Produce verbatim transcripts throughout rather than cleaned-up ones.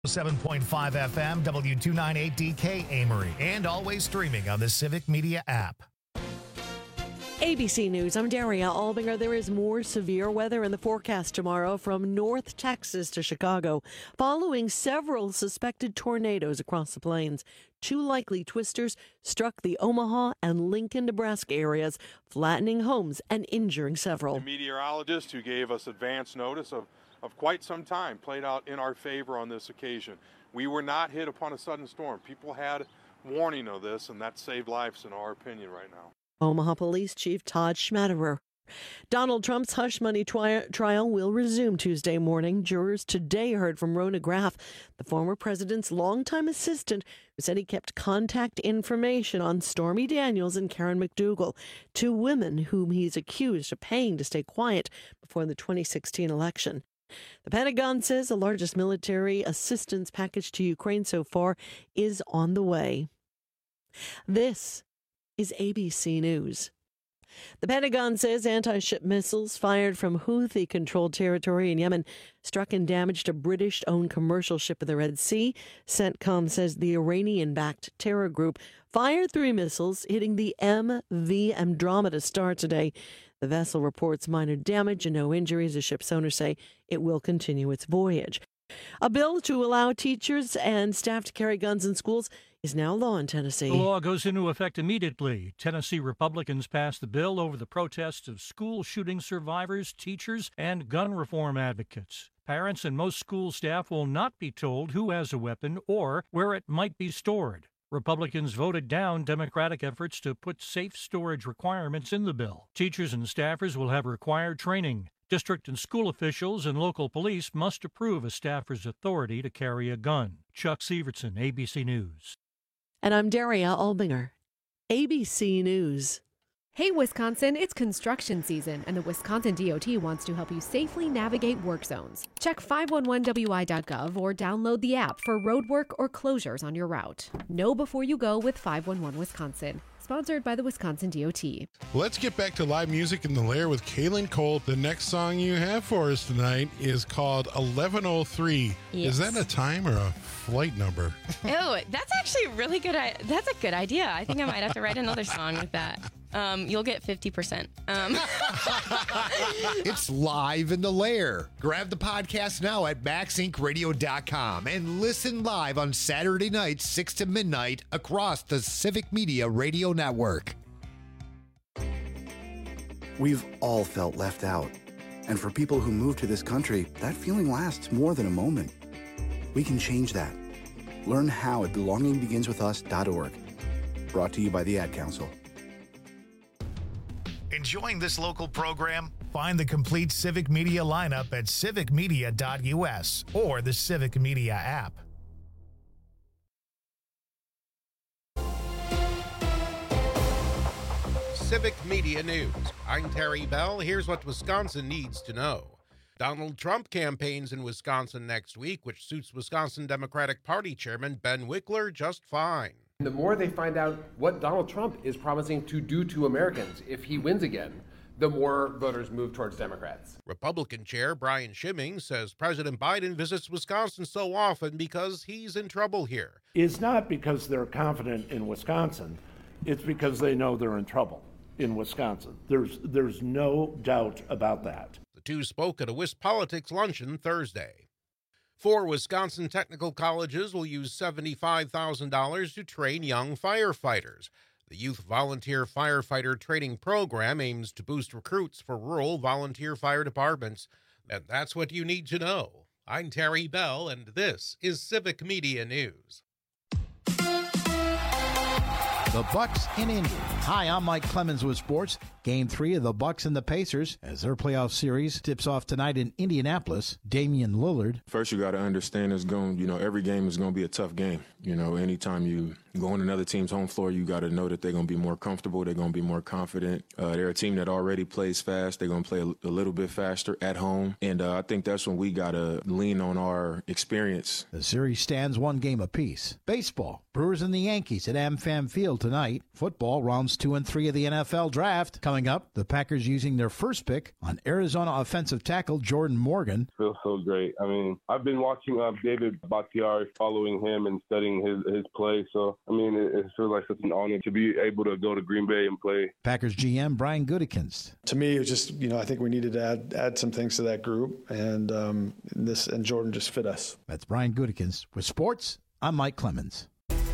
seven point five F M, W two ninety-eight D K Amory, and always streaming on the Civic Media app. A B C News, I'm Daria Albinger. There is more severe weather in the forecast tomorrow from North Texas to Chicago, following several suspected tornadoes across the plains. Two likely twisters struck the Omaha and Lincoln, Nebraska areas, flattening homes and injuring several. The meteorologist who gave us advance notice of, of quite some time played out in our favor on this occasion. We were not hit upon a sudden storm. People had warning of this, and that saved lives in our opinion right now. Omaha Police Chief Todd Schmaderer. Donald Trump's hush money tri- trial will resume Tuesday morning. Jurors today heard from Rona Graff, the former president's longtime assistant, who said he kept contact information on Stormy Daniels and Karen McDougal, two women whom he's accused of paying to stay quiet before the twenty sixteen election. The Pentagon says the largest military assistance package to Ukraine so far is on the way. This is A B C News. The Pentagon says anti-ship missiles fired from Houthi-controlled territory in Yemen struck and damaged a British-owned commercial ship in the Red Sea. CENTCOM says the Iranian-backed terror group fired three missiles, hitting the M V Andromeda Star today. The vessel reports minor damage and no injuries. The ship's owners say it will continue its voyage. A bill to allow teachers and staff to carry guns in schools is now law in Tennessee. The law goes into effect immediately. Tennessee Republicans passed the bill over the protests of school shooting survivors, teachers, and gun reform advocates. Parents and most school staff will not be told who has a weapon or where it might be stored. Republicans voted down Democratic efforts to put safe storage requirements in the bill. Teachers and staffers will have required training. District and school officials and local police must approve a staffer's authority to carry a gun. Chuck Severson, A B C News. And I'm Daria Albinger, A B C News. Hey, Wisconsin, it's construction season, and the Wisconsin D O T wants to help you safely navigate work zones. Check five one one W I dot gov or download the app for road work or closures on your route. Know before you go with five one one Wisconsin. Sponsored by the Wisconsin D O T. Let's get back to live music in the Lair with Kaylin Cole. The next song you have for us tonight is called eleven oh three. Yes. Is that a time or a flight number? Oh, that's actually a really good. I- that's a good idea. I think I might have to write another song with that. Um, you'll get fifty percent. Um. It's live in the Lair. Grab the podcast now at max inc radio dot com and listen live on Saturday nights, six to midnight, across the Civic Media Radio Network. We've all felt left out. And for people who move to this country, that feeling lasts more than a moment. We can change that. Learn how at belonging begins with us dot org. Brought to you by the Ad Council. Enjoying this local program? Find the complete Civic Media lineup at civic media dot U S or the Civic Media app. Civic Media News. I'm Terry Bell. Here's what Wisconsin needs to know. Donald Trump campaigns in Wisconsin next week, which suits Wisconsin Democratic Party Chairman Ben Wickler just fine. The more they find out what Donald Trump is promising to do to Americans if he wins again, the more voters move towards Democrats. Republican Chair Brian Schimming says President Biden visits Wisconsin so often because he's in trouble here. It's not because they're confident in Wisconsin. It's because they know they're in trouble in Wisconsin. There's there's no doubt about that. The two spoke at a WisPolitics luncheon Thursday. Four Wisconsin technical colleges will use seventy-five thousand dollars to train young firefighters. The Youth Volunteer Firefighter Training Program aims to boost recruits for rural volunteer fire departments. And that's what you need to know. I'm Terry Bell, and this is Civic Media News. The Bucks in Indy. Hi, I'm Mike Clemens with sports. Game three of the Bucks and the Pacers as their playoff series tips off tonight in Indianapolis. Damian Lillard. First, you got to understand it's going. You know, every game is going to be a tough game. You know, anytime you go on another team's home floor, you got to know that they're going to be more comfortable. They're going to be more confident. Uh, they're a team that already plays fast. They're going to play a, a little bit faster at home, and uh, I think that's when we got to lean on our experience. The series stands one game apiece. Baseball. Brewers and the Yankees at AmFam Field tonight. Football, rounds two and three of the N F L draft. Coming up, the Packers using their first pick on Arizona offensive tackle Jordan Morgan. Feels so great. I mean, I've been watching uh, David Bakhtiari, following him and studying his, his play. So, I mean, it, it feels like such an honor to be able to go to Green Bay and play. Packers G M Brian Gutekunst. To me, it was just, you know, I think we needed to add add some things to that group, and um, this and Jordan just fit us. That's Brian Gutekunst. With sports, I'm Mike Clemens.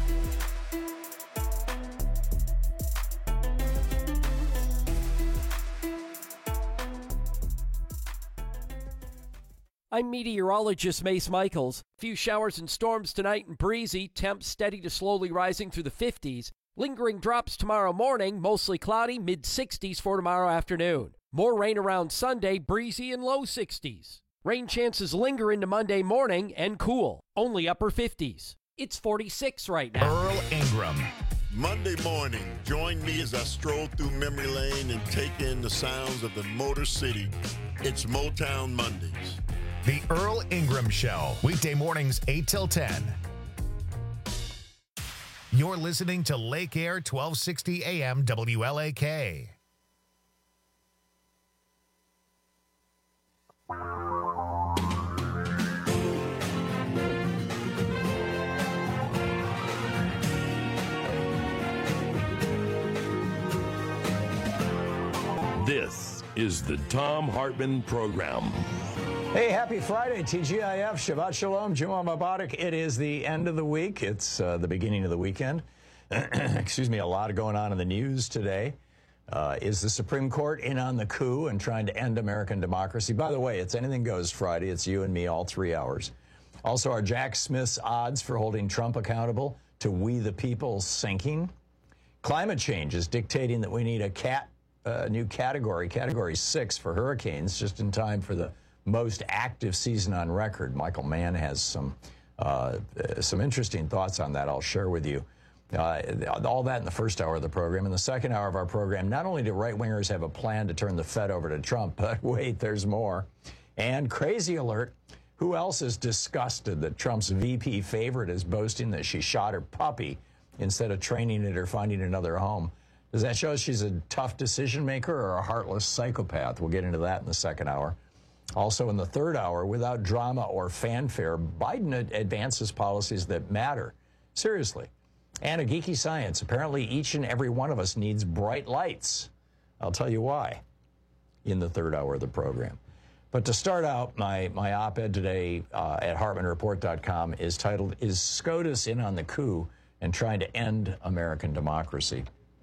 I'm meteorologist Mace Michaels. Few showers and storms tonight and breezy, temps steady to slowly rising through the fifties. Lingering drops tomorrow morning, mostly cloudy, mid sixties for tomorrow afternoon. More rain around Sunday, breezy and low sixties. Rain chances linger into Monday morning and cool, only upper fifties. It's forty-six right now. Earl Ingram. Monday morning, join me as I stroll through memory lane and take in the sounds of the Motor City. It's Motown Mondays. The Earl Ingram Show, weekday mornings eight till ten. You're listening to Lake Air twelve sixty A M W L A K. This is the Thom Hartmann Program. Hey, happy Friday, T G I F, Shabbat Shalom, Jumu'ah Mubarak. It is the end of the week. It's uh, the beginning of the weekend. Excuse me, a lot going on in the news today. Uh, is the Supreme Court in on the coup and trying to end American democracy? By the way, it's Anything Goes Friday. It's you and me all three hours. Also, are Jack Smith's odds for holding Trump accountable to We the People sinking? Climate change is dictating that we need a cat, uh, new category, category six for hurricanes, just in time for the most active season on record. Michael Mann has some uh, some interesting thoughts on that I'll share with you. Uh, all that in the first hour of the program. In the second hour of our program, not only do right-wingers have a plan to turn the Fed over to Trump, but wait, there's more. And crazy alert, who else is disgusted that Trump's V P favorite is boasting that she shot her puppy instead of training it or finding another home? Does that show she's a tough decision maker or a heartless psychopath? We'll get into that in the second hour. Also in the third hour, without drama or fanfare, Biden ad- advances policies that matter. Seriously. And a geeky science. Apparently each and every one of us needs bright lights. I'll tell you why in the third hour of the program. But to start out, my, my op-ed today uh, at Hartmann Report dot com is titled, Is SCOTUS in on the coup and trying to end American democracy?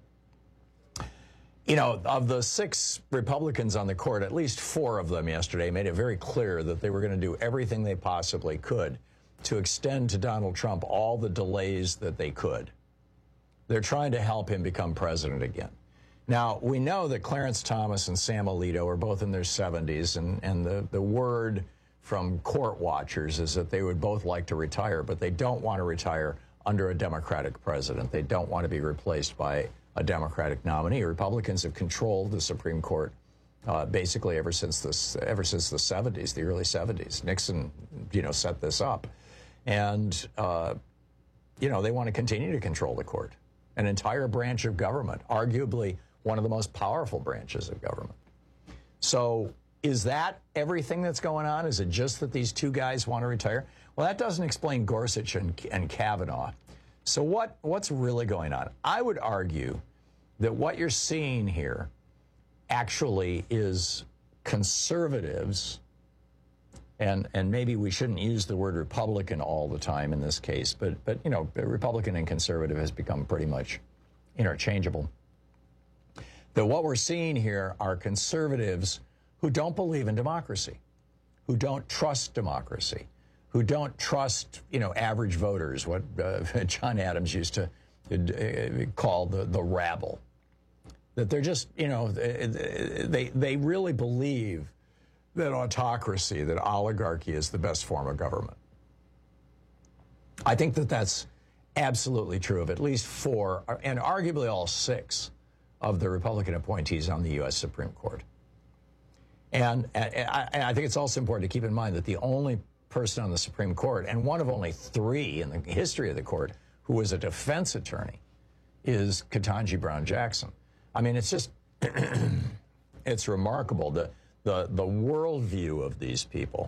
You know, of the six Republicans on the court, at least four of them yesterday made it very clear that they were going to do everything they possibly could to extend to Donald Trump all the delays that they could. They're trying to help him become president again. Now, we know that Clarence Thomas and Sam Alito are both in their seventies, and, and the, the word from court watchers is that they would both like to retire, but they don't want to retire under a Democratic president. They don't want to be replaced by a Democratic nominee. Republicans have controlled the Supreme Court uh, basically ever since this, ever since the seventies, the early seventies. Nixon, you know, set this up. And, uh, you know, they want to continue to control the court, an entire branch of government, arguably one of the most powerful branches of government. So is that everything that's going on? Is it just that these two guys want to retire? Well, that doesn't explain Gorsuch and, and Kavanaugh. So what, what's really going on? I would argue that what you're seeing here actually is conservatives, and and maybe we shouldn't use the word Republican all the time in this case, but but you know, Republican and conservative has become pretty much interchangeable. That what we're seeing here are conservatives who don't believe in democracy, who don't trust democracy, who don't trust, you know, average voters, what uh, John Adams used to uh, call the, the rabble. That they're just, you know, they, they really believe that autocracy, that oligarchy is the best form of government. I think that that's absolutely true of at least four, and arguably all six, of the Republican appointees on the U S Supreme Court. And, and, I, and I think it's also important to keep in mind that the only person on the Supreme Court, and one of only three in the history of the court, who was a defense attorney, is Ketanji Brown Jackson. I mean, it's just, it's remarkable, the, the, the worldview of these people.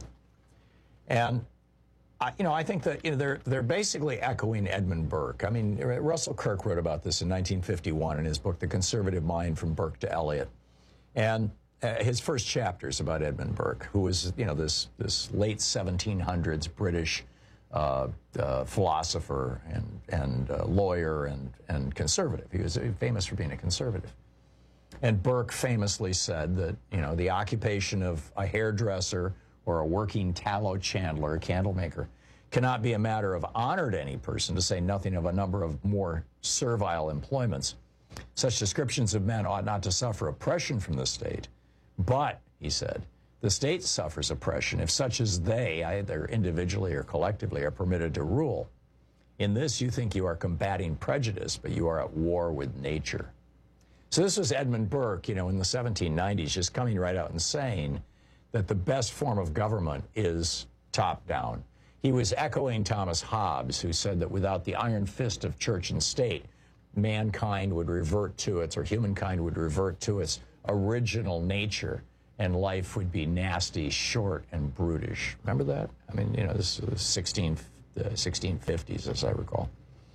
And, I, you know, I think that, you know, they're, they're basically echoing Edmund Burke. I mean, Russell Kirk wrote about this in nineteen fifty-one in his book, The Conservative Mind from Burke to Eliot. And uh, his first chapter is about Edmund Burke, who was, you know, this, this late seventeen hundreds British uh, uh, philosopher and, and uh, lawyer and, and conservative. He was famous for being a conservative. And Burke famously said that, you know, the occupation of a hairdresser or a working tallow chandler, a candle maker, cannot be a matter of honor to any person, to say nothing of a number of more servile employments. Such descriptions of men ought not to suffer oppression from the state. But, he said, the state suffers oppression if such as they, either individually or collectively, are permitted to rule. In this, you think you are combating prejudice, but you are at war with nature. So this was Edmund Burke, you know, in the seventeen nineties, just coming right out and saying that the best form of government is top-down. He was echoing Thomas Hobbes, who said that without the iron fist of church and state, mankind would revert to its, or humankind would revert to its original nature, and life would be nasty, short, and brutish. Remember that? I mean, you know, this is sixteen, the sixteen fifties, as I recall.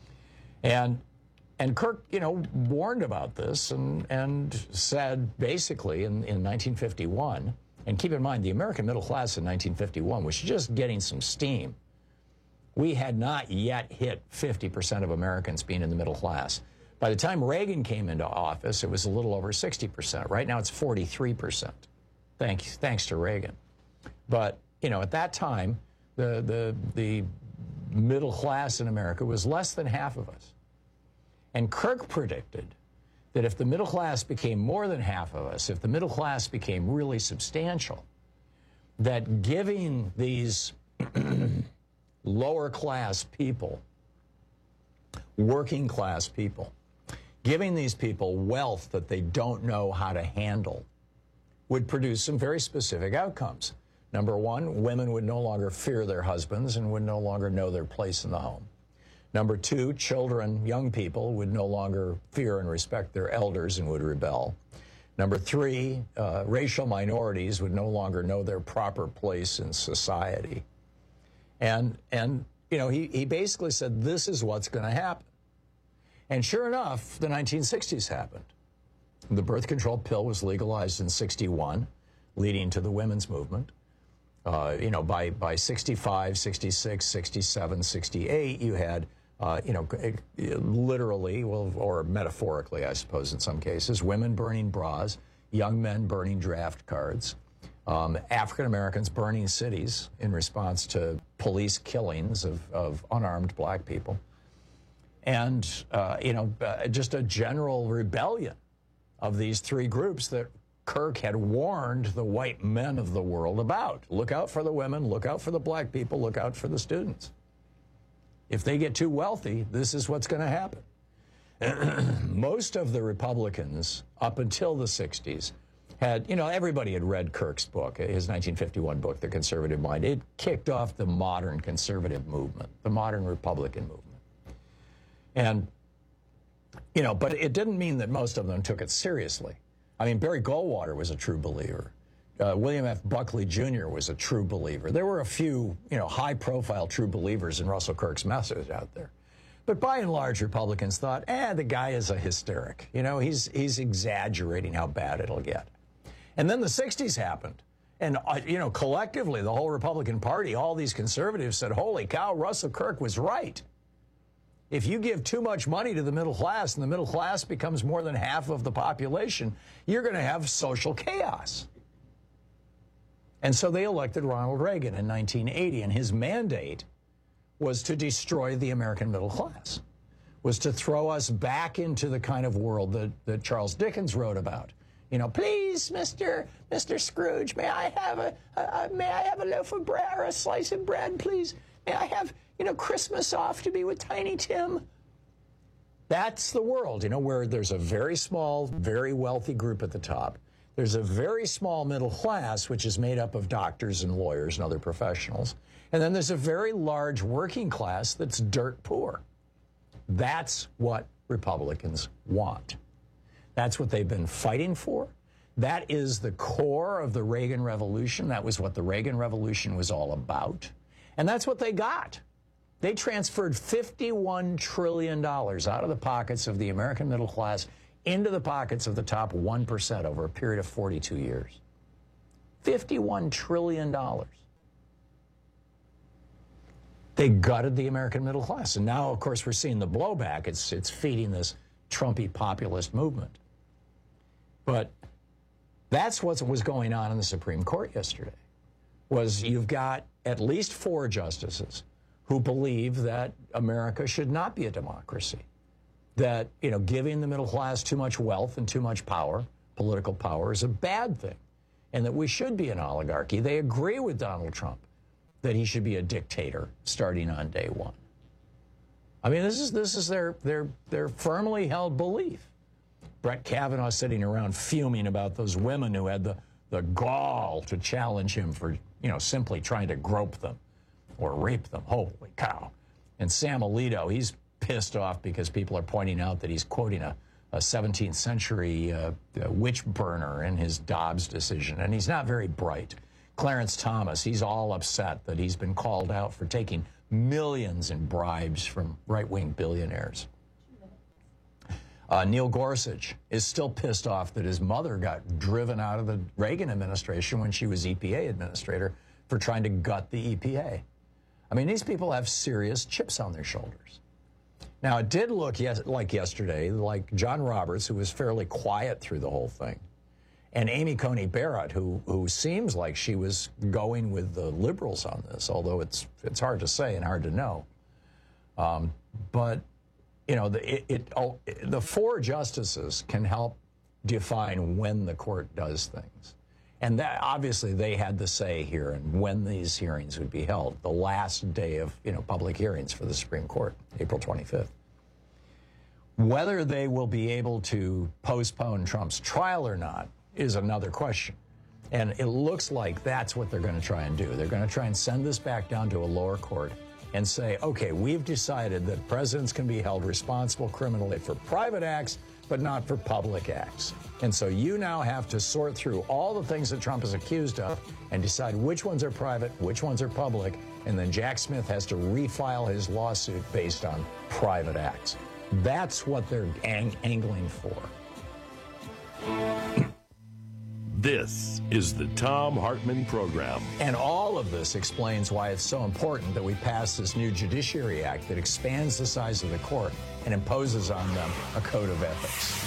And and Kirk, you know, warned about this and, and said, basically, in, in nineteen fifty-one, and keep in mind, the American middle class in nineteen fifty-one was just getting some steam. We had not yet hit fifty percent of Americans being in the middle class. By the time Reagan came into office, it was a little over sixty percent. Right now, it's forty-three percent, thanks, thanks to Reagan. But, you know, at that time, the, the, the middle class in America was less than half of us. And Kirk predicted that if the middle class became more than half of us, if the middle class became really substantial, that giving these lower class people, working class people, giving these people wealth that they don't know how to handle would produce some very specific outcomes. Number one, women would no longer fear their husbands and would no longer know their place in the home. Number two, children, young people, would no longer fear and respect their elders and would rebel. Number three, uh, racial minorities would no longer know their proper place in society. And, and you know, he, he basically said, this is what's going to happen. And sure enough, the nineteen sixties happened. The birth control pill was legalized in sixty-one, leading to the women's movement. Uh, you know, by, by sixty-five, sixty-six, sixty-seven, sixty-eight, you had Uh, you know, literally, well, or metaphorically, I suppose, in some cases, women burning bras, young men burning draft cards, um, African Americans burning cities in response to police killings of, of unarmed black people, and, uh, you know, uh, just a general rebellion of these three groups that Kirk had warned the white men of the world about. Look out for the women, look out for the black people, look out for the students. If they get too wealthy, this is what's going to happen. Most of the Republicans, up until the sixties, had, you know, everybody had read Kirk's book, his nineteen fifty-one book, The Conservative Mind. It kicked off the modern conservative movement, the modern Republican movement. And, you know, but it didn't mean that most of them took it seriously. I mean, Barry Goldwater was a true believer. Uh, William F. Buckley Junior was a true believer. There were a few, you know, high-profile true believers in Russell Kirk's message out there. But by and large, Republicans thought, eh, the guy is a hysteric. You know, he's, he's exaggerating how bad it'll get. And then the sixties happened. And, uh, you know, collectively, the whole Republican Party, all these conservatives said, holy cow, Russell Kirk was right. If you give too much money to the middle class and the middle class becomes more than half of the population, you're going to have social chaos. And so they elected Ronald Reagan in nineteen eighty, and his mandate was to destroy the American middle class, was to throw us back into the kind of world that, that Charles Dickens wrote about. You know, please, Mister Mister Scrooge, may I have a, a, a may I have a loaf of bread or a slice of bread, please? May I have, you know, Christmas off to be with Tiny Tim? That's the world, you know, where there's a very small, very wealthy group at the top. There's a very small middle class, which is made up of doctors and lawyers and other professionals. And then there's a very large working class that's dirt poor. That's what Republicans want. That's what they've been fighting for. That is the core of the Reagan Revolution. That was what the Reagan Revolution was all about. And that's what they got. They transferred fifty-one trillion dollars out of the pockets of the American middle class into the pockets of the top one percent over a period of forty-two years. fifty-one trillion dollars. They gutted the American middle class. And now, of course, we're seeing the blowback. It's, it's feeding this Trumpy populist movement. But that's what was going on in the Supreme Court yesterday, was you've got at least four justices who believe that America should not be a democracy, that, you know, giving the middle class too much wealth and too much power, political power, is a bad thing, and that we should be an oligarchy. They agree with Donald Trump that he should be a dictator starting on day one. I mean, this is this is their their their firmly held belief. Brett Kavanaugh sitting around fuming about those women who had the, the gall to challenge him for, you know, simply trying to grope them or rape them. Holy cow. And Sam Alito, he's pissed off because people are pointing out that he's quoting a, a seventeenth century uh, witch burner in his Dobbs decision, and he's not very bright. Clarence Thomas, he's all upset that he's been called out for taking millions in bribes from right-wing billionaires. Uh, Neil Gorsuch is still pissed off that his mother got driven out of the Reagan administration when she was E P A administrator for trying to gut the E P A. I mean, these people have serious chips on their shoulders. Now, it did look yes, like yesterday, like John Roberts, who was fairly quiet through the whole thing, and Amy Coney Barrett, who who seems like she was going with the liberals on this, although it's it's hard to say and hard to know. Um, but you know, the it, it oh, the four justices can help define when the court does things, and that obviously they had the say here and when these hearings would be held. The last day of you know public hearings for the Supreme Court, April twenty-fifth. Whether they will be able to postpone Trump's trial or not is another question. And it looks like that's what they're going to try and do. They're going to try and send this back down to a lower court and say, okay, we've decided that presidents can be held responsible criminally for private acts, but not for public acts. And so you now have to sort through all the things that Trump is accused of and decide which ones are private, which ones are public, and then Jack Smith has to refile his lawsuit based on private acts. That's what they're ang- angling for. This is the Thom Hartmann Program. And all of this explains why it's so important that we pass this new Judiciary Act that expands the size of the court and imposes on them a code of ethics.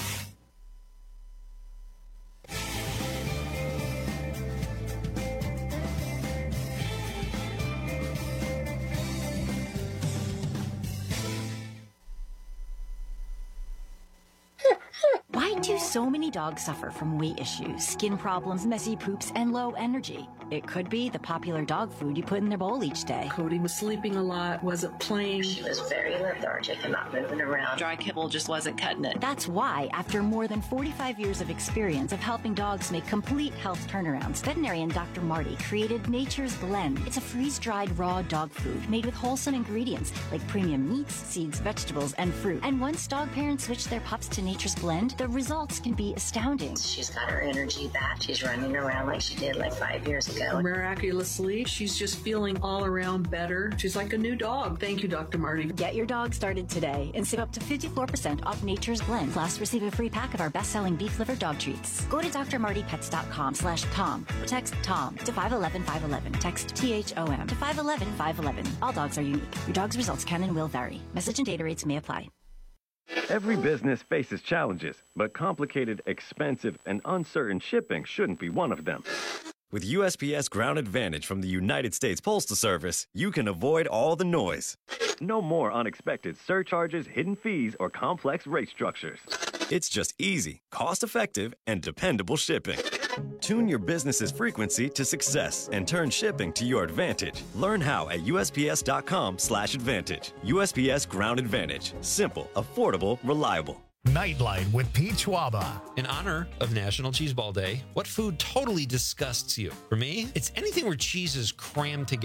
Why do so many dogs suffer from weight issues, skin problems, messy poops, and low energy? It could be the popular dog food you put in their bowl each day. Cody was sleeping a lot, wasn't playing. She was very lethargic and not moving around. Dry kibble just wasn't cutting it. That's why, after more than forty-five years of experience of helping dogs make complete health turnarounds, veterinarian Doctor Marty created Nature's Blend. It's a freeze-dried raw dog food made with wholesome ingredients like premium meats, seeds, vegetables, and fruit. And once dog parents switch their pups to Nature's Blend, the results can be astounding. She's got her energy back. She's running around like she did like five years ago. Miraculously, she's just feeling all around better. She's like a new dog. Thank you, Doctor Marty. Get your dog started today and save up to fifty-four percent off Nature's Blend. Plus, receive a free pack of our best-selling beef liver dog treats. Go to drmartypets.com slash Tom or text Tom to five one one five one one. Text T H O M to five one one five one one. All dogs are unique. Your dog's results can and will vary. Message and data rates may apply. Every business faces challenges, but complicated, expensive, and uncertain shipping shouldn't be one of them. With U S P S Ground Advantage from the United States Postal Service, you can avoid all the noise. No more unexpected surcharges, hidden fees, or complex rate structures. It's just easy, cost-effective, and dependable shipping. Tune your business's frequency to success and turn shipping to your advantage. Learn how at U S P S dot com slash advantage. U S P S Ground Advantage. Simple, affordable, reliable. Nightlight with Pete Schwaba. In honor of National Cheeseball Day, what food totally disgusts you? For me, it's anything where cheese is crammed together.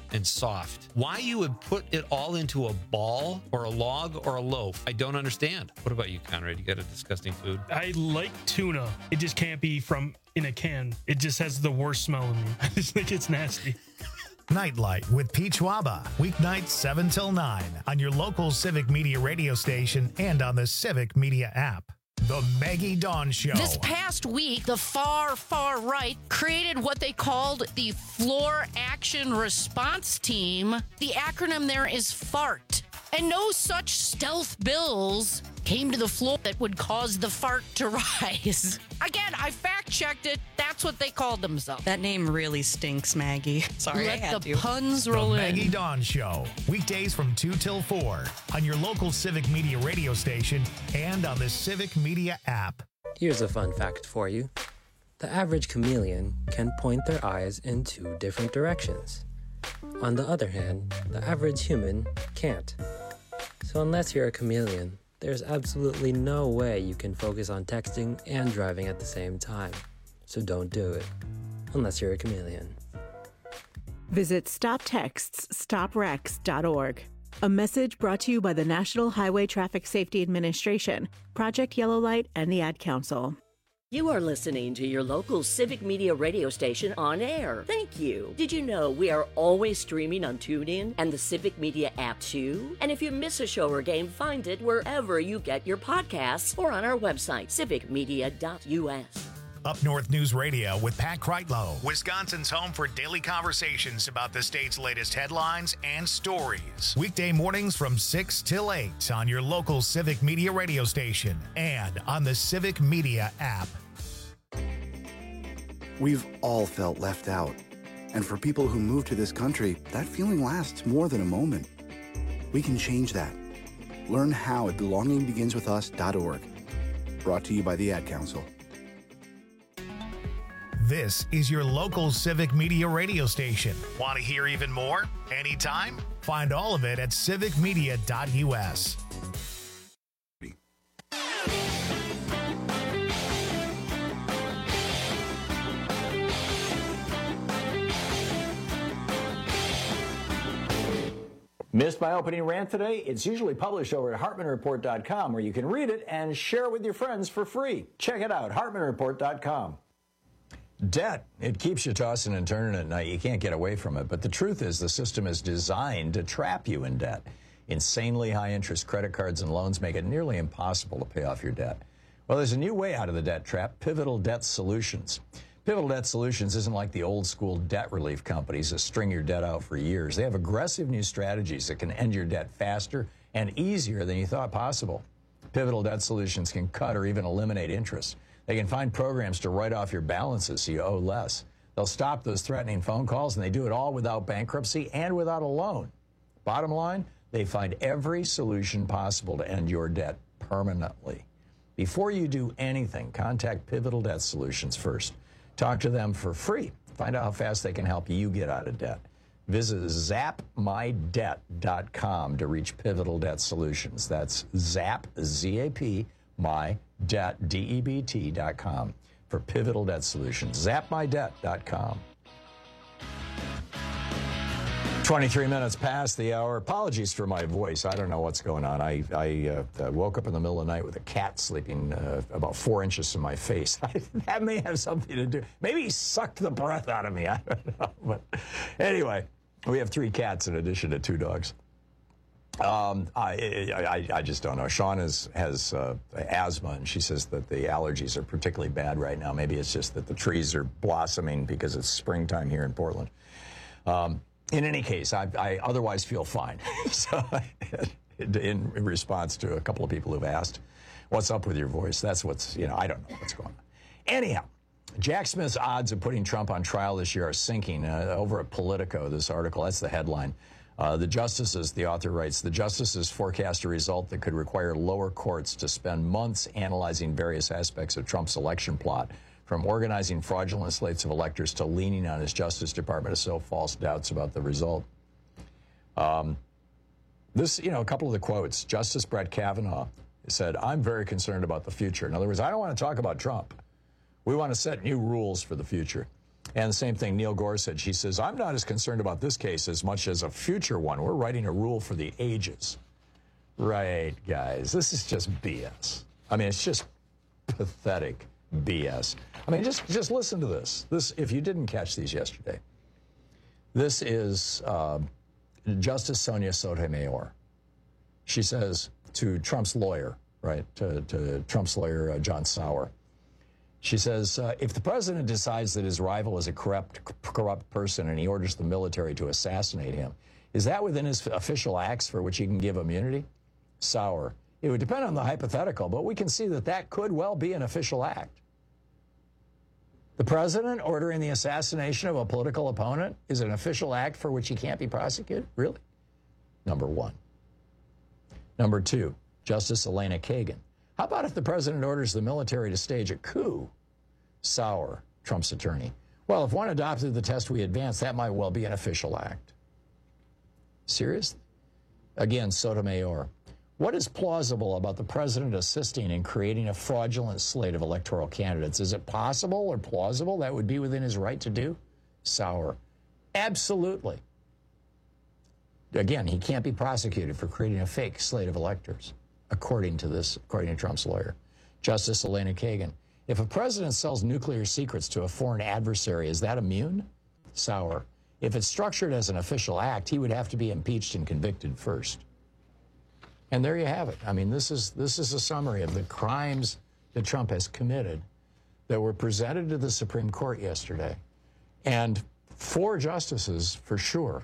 and soft. Why you would put it all into a ball or a log or a loaf, I don't understand. What about you, Conrad? You got a disgusting food? I like tuna. It just can't be from in a can. It just has the worst smell in me. I just think it's nasty. Nightlight with Pete Schwaba, weeknights seven till nine on your local Civic Media radio station and on the Civic Media app. The Maggie Dawn Show. This past week, the far, far right created what they called the Floor Action Response Team. The acronym there is FART. And no such stealth bills came to the floor that would cause the fart to rise. Again, I fact-checked it. That's what they called themselves. That name really stinks, Maggie. Sorry, Let I had the to. puns roll the in. Maggie Dawn Show. Weekdays from two till four on your local Civic Media radio station and on the Civic Media app. Here's a fun fact for you. The average chameleon can point their eyes in two different directions. On the other hand, the average human can't. So unless you're a chameleon, there's absolutely no way you can focus on texting and driving at the same time. So don't do it, unless you're a chameleon. Visit stop texts stop wrecks dot org. A message brought to you by the National Highway Traffic Safety Administration, Project Yellow Light, and the Ad Council. You are listening to your local Civic Media radio station on air. Thank you. Did you know we are always streaming on TuneIn and the Civic Media app too? And if you miss a show or game, find it wherever you get your podcasts or on our website, civic media dot U S. Up North News Radio with Pat Kreitlow, Wisconsin's home for daily conversations about the state's latest headlines and stories. Weekday mornings from six till eight on your local Civic Media radio station and on the Civic Media app. We've all felt left out. And for people who move to this country, that feeling lasts more than a moment. We can change that. Learn how at belonging begins with us dot org. Brought to you by the Ad Council. This is your local Civic Media radio station. Want to hear even more? Anytime? Find all of it at civic media dot U S. Missed my opening rant today? It's usually published over at hartman report dot com, where you can read it and share it with your friends for free. Check it out, hartman report dot com. Debt, it keeps you tossing and turning at night. You can't get away from it. But the truth is the system is designed to trap you in debt. Insanely high interest credit cards and loans make it nearly impossible to pay off your debt. Well, there's a new way out of the debt trap, Pivotal Debt Solutions. Pivotal Debt Solutions isn't like the old school debt relief companies that string your debt out for years. They have aggressive new strategies that can end your debt faster and easier than you thought possible. Pivotal Debt Solutions can cut or even eliminate interest. They can find programs to write off your balances so you owe less. They'll stop those threatening phone calls, and they do it all without bankruptcy and without a loan. Bottom line, they find every solution possible to end your debt permanently. Before you do anything, contact Pivotal Debt Solutions first. Talk to them for free. Find out how fast they can help you get out of debt. Visit zap my debt dot com to reach Pivotal Debt Solutions. That's zap, Z A P, my debt, D E B T dot com for Pivotal Debt Solutions. zap my debt dot com. twenty-three minutes past the hour. Apologies for my voice. I don't know what's going on. I, I uh, woke up in the middle of the night with a cat sleeping uh, about four inches from my face. That may have something to do. Maybe he sucked the breath out of me. I don't know. But anyway, we have three cats in addition to two dogs. Um, I, I, I just don't know. Sean is, has uh, asthma, and she says that the allergies are particularly bad right now. Maybe it's just that the trees are blossoming because it's springtime here in Portland. Um, in any case, I, I otherwise feel fine. So, in response to a couple of people who've asked, what's up with your voice? That's what's, you know, I don't know what's going on. Anyhow, Jack Smith's odds of putting Trump on trial this year are sinking. Uh, over at Politico, this article, that's the headline. Uh, the justices, the author writes, the justices forecast a result that could require lower courts to spend months analyzing various aspects of Trump's election plot, from organizing fraudulent slates of electors to leaning on his Justice Department to sow false doubts about the result. Um, this, you know, a couple of the quotes. Justice Brett Kavanaugh said, I'm very concerned about the future. In other words, I don't want to talk about Trump. We want to set new rules for the future. And the same thing Neil Gore said. She says, I'm not as concerned about this case as much as a future one. We're writing a rule for the ages. Right, guys. This is just B S. I mean, it's just pathetic B S. I mean, just, just listen to this. This, if you didn't catch these yesterday, this is uh, Justice Sonia Sotomayor. She says to Trump's lawyer, right, to, to Trump's lawyer, uh, John Sauer, she says, uh, if the president decides that his rival is a corrupt, corrupt person and he orders the military to assassinate him, is that within his official acts for which he can give immunity? Sauer, it would depend on the hypothetical, but we can see that that could well be an official act. The president ordering the assassination of a political opponent is an official act for which he can't be prosecuted? Really? Number one. Number two, Justice Elena Kagan. How about if the president orders the military to stage a coup? Sauer, Trump's attorney. Well, if one adopted the test we advanced, that might well be an official act. Seriously? Again, Sotomayor. What is plausible about the president assisting in creating a fraudulent slate of electoral candidates? Is it possible or plausible that would be within his right to do? Sauer. Absolutely. Again, he can't be prosecuted for creating a fake slate of electors, according to this, according to Trump's lawyer. Justice Elena Kagan. If a president sells nuclear secrets to a foreign adversary, is that immune? Sauer. If it's structured as an official act, he would have to be impeached and convicted first. And there you have it. I mean, this is, this is a summary of the crimes that Trump has committed that were presented to the Supreme Court yesterday. And four justices, for sure,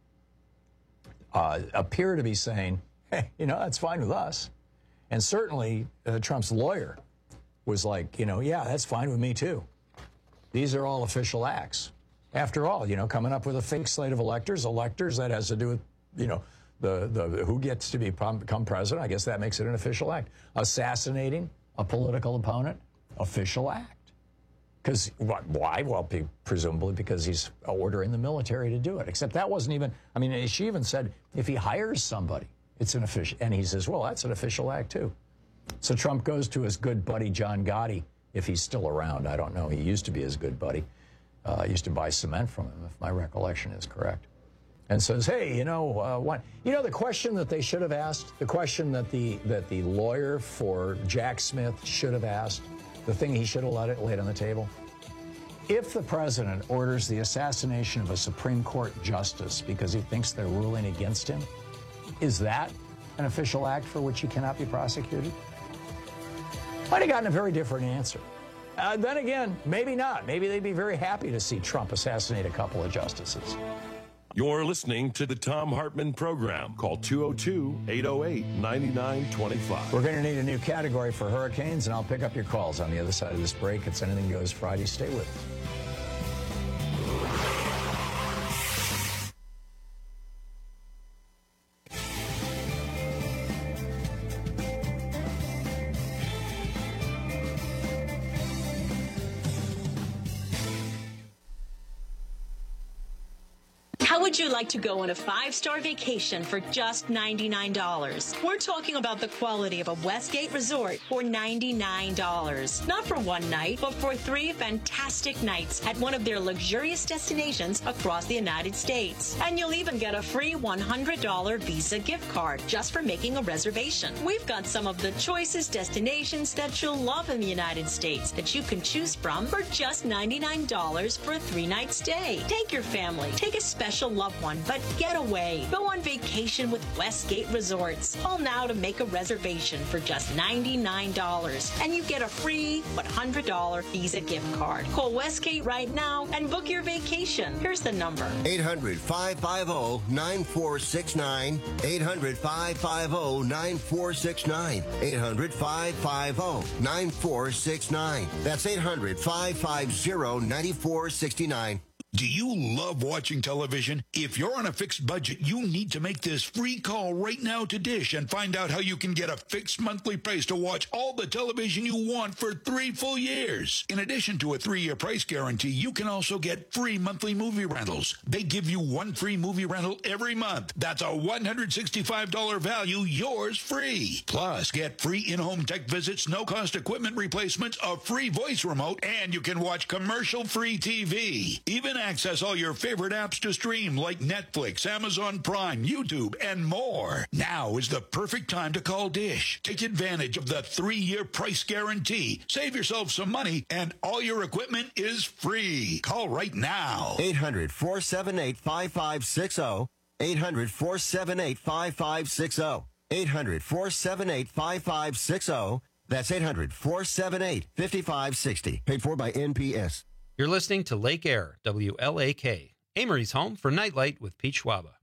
uh, appear to be saying, hey, you know, that's fine with us. And certainly uh, Trump's lawyer was like, you know, yeah, that's fine with me too. These are all official acts. After all, you know, coming up with a fake slate of electors, electors, that has to do with, you know, the, the who gets to be, become president. I guess that makes it an official act. Assassinating a political opponent, official act. Because why? Well, presumably because he's ordering the military to do it. Except that wasn't even, I mean, she even said if he hires somebody, it's an official, and he says, well, that's an official act too. So Trump goes to his good buddy John Gotti, if he's still around. I don't know. He used to be his good buddy. Uh, used to buy cement from him, if my recollection is correct. And says, hey, you know, uh, what? You know, the question that they should have asked, the question that the that the lawyer for Jack Smith should have asked, the thing he should have let it laid on the table. If the president orders the assassination of a Supreme Court justice because he thinks they're ruling against him, is that an official act for which he cannot be prosecuted? Might have gotten a very different answer. Uh, then again, maybe not. Maybe they'd be very happy to see Trump assassinate a couple of justices. You're listening to the Thom Hartmann Program. Call two oh two, eight oh eight, nine nine two five. We're going to need a new category for hurricanes, and I'll pick up your calls on the other side of this break. It's Anything Goes Friday. Stay with us. How would you like to go on a five-star vacation for just ninety-nine dollars? We're talking about the quality of a Westgate resort for ninety-nine dollars. Not for one night, but for three fantastic nights at one of their luxurious destinations across the United States. And you'll even get a free one hundred dollars Visa gift card just for making a reservation. We've got some of the choicest destinations that you'll love in the United States that you can choose from for just ninety-nine dollars for a three-night stay. Take your family, take a special loved one, but get away. Go on vacation with Westgate Resorts. Call now to make a reservation for just ninety-nine dollars, and you get a free one hundred dollars Visa gift card. Call Westgate right now and book your vacation. Here's the number. eight hundred, five five zero, nine four six nine. eight hundred, five five zero, nine four six nine. eight hundred, five five zero, nine four six nine. That's eight hundred, five five zero, nine four six nine. Do you love watching television? If you're on a fixed budget, you need to make this free call right now to Dish and find out how you can get a fixed monthly price to watch all the television you want for three full years. In addition to a three-year price guarantee, you can also get free monthly movie rentals. They give you one free movie rental every month. That's a one hundred sixty-five dollars value, yours free. Plus, get free in-home tech visits, no-cost equipment replacements, a free voice remote, and you can watch commercial-free T V. Even access all your favorite apps to stream like Netflix, Amazon Prime, YouTube, and more. Now is the perfect time to call Dish. Take advantage of the three-year price guarantee. Save yourself some money, and all your equipment is free. Call right now. eight hundred, four seven eight, five five six zero. eight hundred, four seven eight, five five six zero. eight hundred, four seven eight, five five six zero. That's eight hundred, four seven eight, five five six zero. Paid for by N P S. You're listening to Lake Air, W L A K, Amory's home for Nightlight with Pete Schwaba.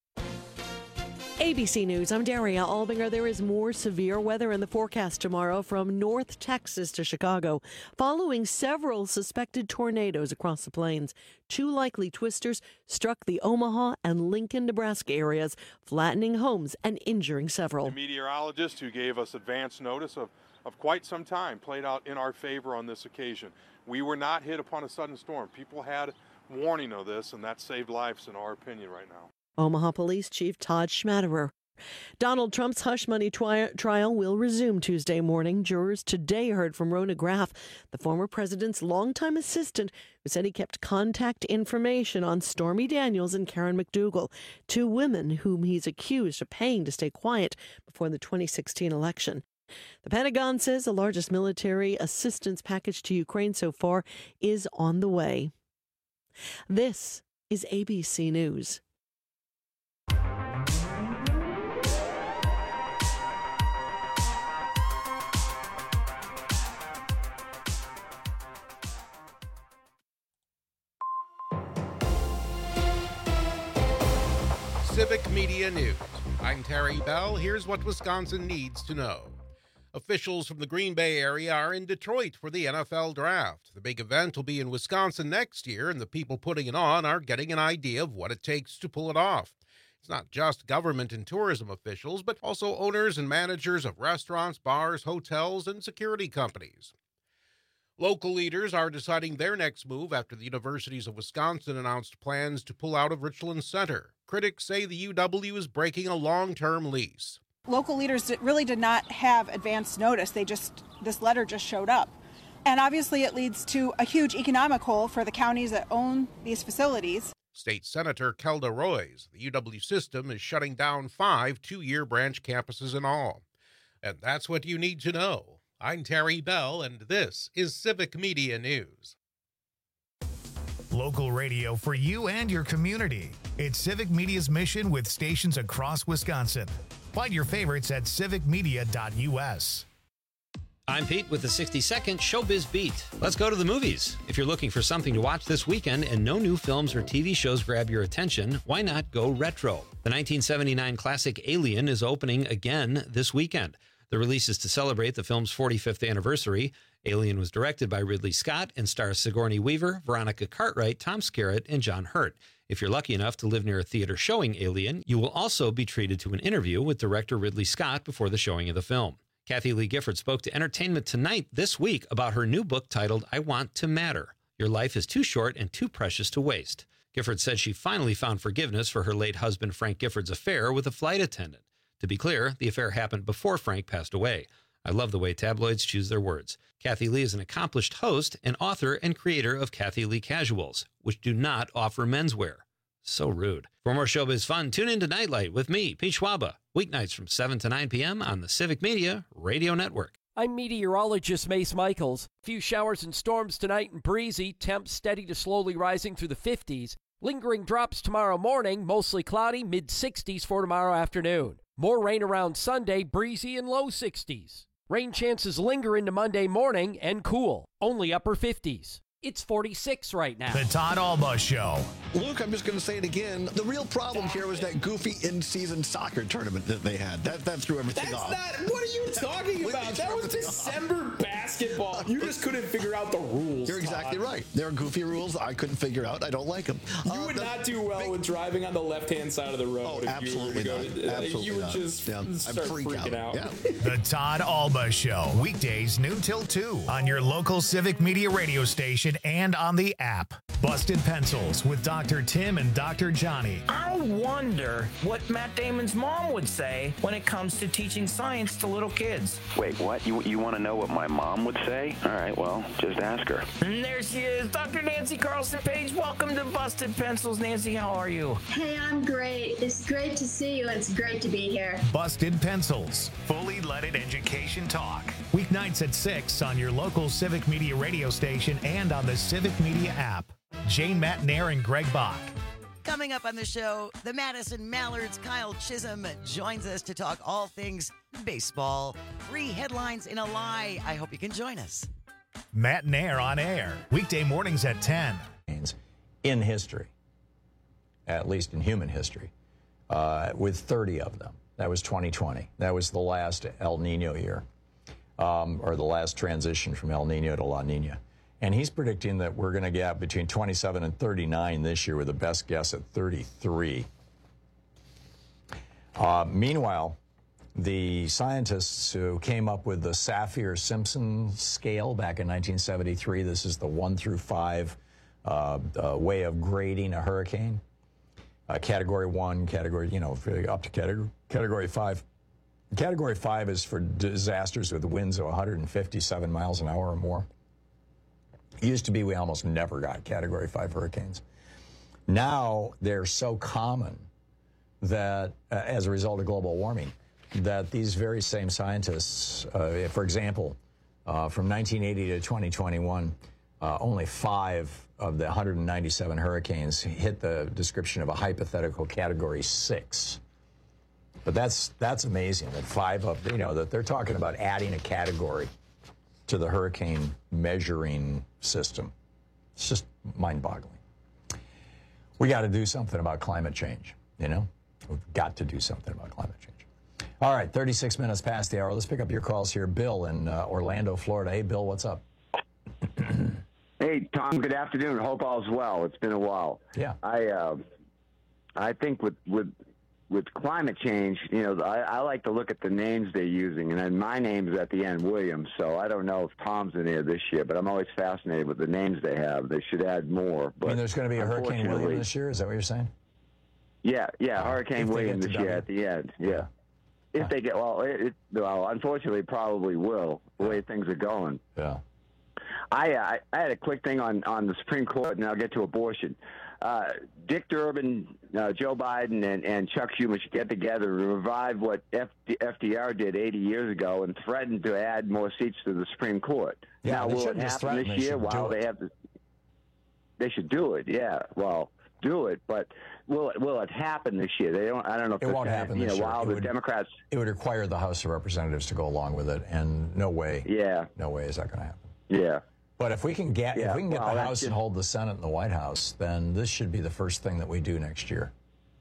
A B C News, I'm Daria Albinger. There is more severe weather in the forecast tomorrow from North Texas to Chicago, following several suspected tornadoes across the plains. Two likely twisters struck the Omaha and Lincoln, Nebraska areas, flattening homes and injuring several. The meteorologist who gave us advance notice of, of quite some time played out in our favor on this occasion. We were not hit upon a sudden storm. People had warning of this, and that saved lives in our opinion right now. Omaha Police Chief Todd Schmaderer. Donald Trump's hush money tri- trial will resume Tuesday morning. Jurors today heard from Rona Graff, the former president's longtime assistant, who said he kept contact information on Stormy Daniels and Karen McDougal, two women whom he's accused of paying to stay quiet before the twenty sixteen election. The Pentagon says the largest military assistance package to Ukraine so far is on the way. This is A B C News. Civic Media News. I'm Terry Bell. Here's what Wisconsin needs to know. Officials from the Green Bay area are in Detroit for the N F L Draft. The big event will be in Wisconsin next year, and the people putting it on are getting an idea of what it takes to pull it off. It's not just government and tourism officials, but also owners and managers of restaurants, bars, hotels, and security companies. Local leaders are deciding their next move after the universities of Wisconsin announced plans to pull out of Richland Center. Critics say the U W is breaking a long-term lease. Local leaders really did not have advance notice. They just, this letter just showed up. And obviously it leads to a huge economic hole for the counties that own these facilities. State Senator Kelda Roys, the U W system is shutting down five two-year branch campuses in all. And that's what you need to know. I'm Terry Bell, and this is Civic Media News. Local radio for you and your community. It's Civic Media's mission with stations across Wisconsin. Find your favorites at civic media dot u s. I'm Pete with the sixty second Showbiz Beat. Let's go to the movies. If you're looking for something to watch this weekend and no new films or T V shows grab your attention, why not go retro? The nineteen seventy-nine classic Alien is opening again this weekend. The release is to celebrate the film's forty-fifth anniversary. Alien was directed by Ridley Scott and stars Sigourney Weaver, Veronica Cartwright, Tom Skerritt, and John Hurt. If you're lucky enough to live near a theater showing Alien, you will also be treated to an interview with director Ridley Scott before the showing of the film. Kathy Lee Gifford spoke to Entertainment Tonight this week about her new book titled I Want to Matter. Your life is too short and too precious to waste. Gifford said she finally found forgiveness for her late husband Frank Gifford's affair with a flight attendant. To be clear, the affair happened before Frank passed away. I love the way tabloids choose their words. Kathy Lee is an accomplished host and author and creator of Kathy Lee Casuals, which do not offer menswear. So rude. For more showbiz fun, tune in to Nightlight with me, Pete Schwaba, weeknights from seven to nine p.m. on the Civic Media Radio Network. I'm meteorologist Mace Michaels. Few showers and storms tonight and breezy, temps steady to slowly rising through the fifties. Lingering drops tomorrow morning, mostly cloudy, mid sixties for tomorrow afternoon. More rain around Sunday, breezy and low sixties. Rain chances linger into Monday morning and cool, only upper fifties. It's forty-six right now. The Todd Alba Show. Luke, I'm just going to say it again. The real problem here was that goofy in-season soccer tournament that they had. That that threw everything That's off. not. What are you talking about? That was December basketball. You just couldn't figure out the rules. You're exactly Todd. right. There are goofy rules I couldn't figure out. I don't like them. You Uh, would the not do well big... with driving on the left-hand side of the road. Oh, if absolutely you were to not. go to, Absolutely You would not. just Yeah, start freak freaking out. out. Yeah. The Todd Alba Show. Weekdays noon till two on your local Civic Media radio station and on the app. Busted Pencils with Doctor Tim and Doctor Johnny. I wonder what Matt Damon's mom would say when it comes to teaching science to little kids. Wait, what? You you want to know what my mom would say? All right, well, just ask her. And there she is, Doctor Nancy Carlson Page. Welcome to Busted Pencils. Nancy, how are you? Hey, I'm great. It's great to see you. It's great to be here. Busted Pencils. Fully leaded education talk. Weeknights at six on your local Civic Media radio station and on the Civic Media app. Jane Matnair and Greg Bach. Coming up on the show, the Madison Mallards' Kyle Chisholm joins us to talk all things baseball. Three headlines in a lie. I hope you can join us. Matnair on air. Weekday mornings at ten. In history, at least in human history, uh, with thirty of them. That was twenty twenty. That was the last El Nino year, um, or the last transition from El Nino to La Nina. And he's predicting that we're going to get between twenty-seven and thirty-nine this year, with the best guess at thirty-three. Uh, meanwhile, the scientists who came up with the Saffir-Simpson scale back in nineteen seventy-three, this is the one through five uh, uh, way of grading a hurricane. Uh, category one, category, you know, up to category, category five. Category five is for disasters with winds of one hundred fifty-seven miles an hour or more. It used to be we almost never got category five hurricanes. Now they're so common that, uh, as a result of global warming, that these very same scientists, uh, for example, uh, from nineteen eighty to twenty twenty-one, uh, only five of the one hundred ninety-seven hurricanes hit the description of a hypothetical category six. But that's that's amazing that five of, you know, that they're talking about adding a category to the hurricane measuring system. It's just mind-boggling. We got to do something about climate change, you know? We've got to do something about climate change. All right, thirty-six minutes past the hour. Let's pick up your calls here. Bill in uh, Orlando, Florida. Hey, Bill, what's up? Hey, Tom, good afternoon. Hope all's well. It's been a while. Yeah. I uh, I think with, with with climate change, you know, I, I like to look at the names they're using, and then my name's at the end, Williams, so I don't know if Tom's in there this year, but I'm always fascinated with the names they have. They should add more. But I mean, there's going to be a Hurricane William this year? Is that what you're saying? Yeah, yeah, Hurricane if William this W. year at the end, yeah. If they get, well, it, it, well, unfortunately, probably will, the way things are going. Yeah. I, I I had a quick thing on, on the Supreme Court, and I'll get to abortion. Uh, Dick Durbin, uh, Joe Biden, and, and Chuck Schumer should get together and revive what F D R did eighty years ago and threaten to add more seats to the Supreme Court. Yeah, now, they will it shouldn't just happen threaten, this they year? should While do they it. have to, they should do it. Yeah, well, do it, but will it will it happen this year? They don't. I don't know if It it's won't gonna- happen You this know, year. while It the would- Democrats. It would require the House of Representatives to go along with it, and no way. Yeah. No way is that going to happen. Yeah. But if we can get Yeah, if we can get well, the that's House just- and hold the Senate and the White House, then this should be the first thing that we do next year.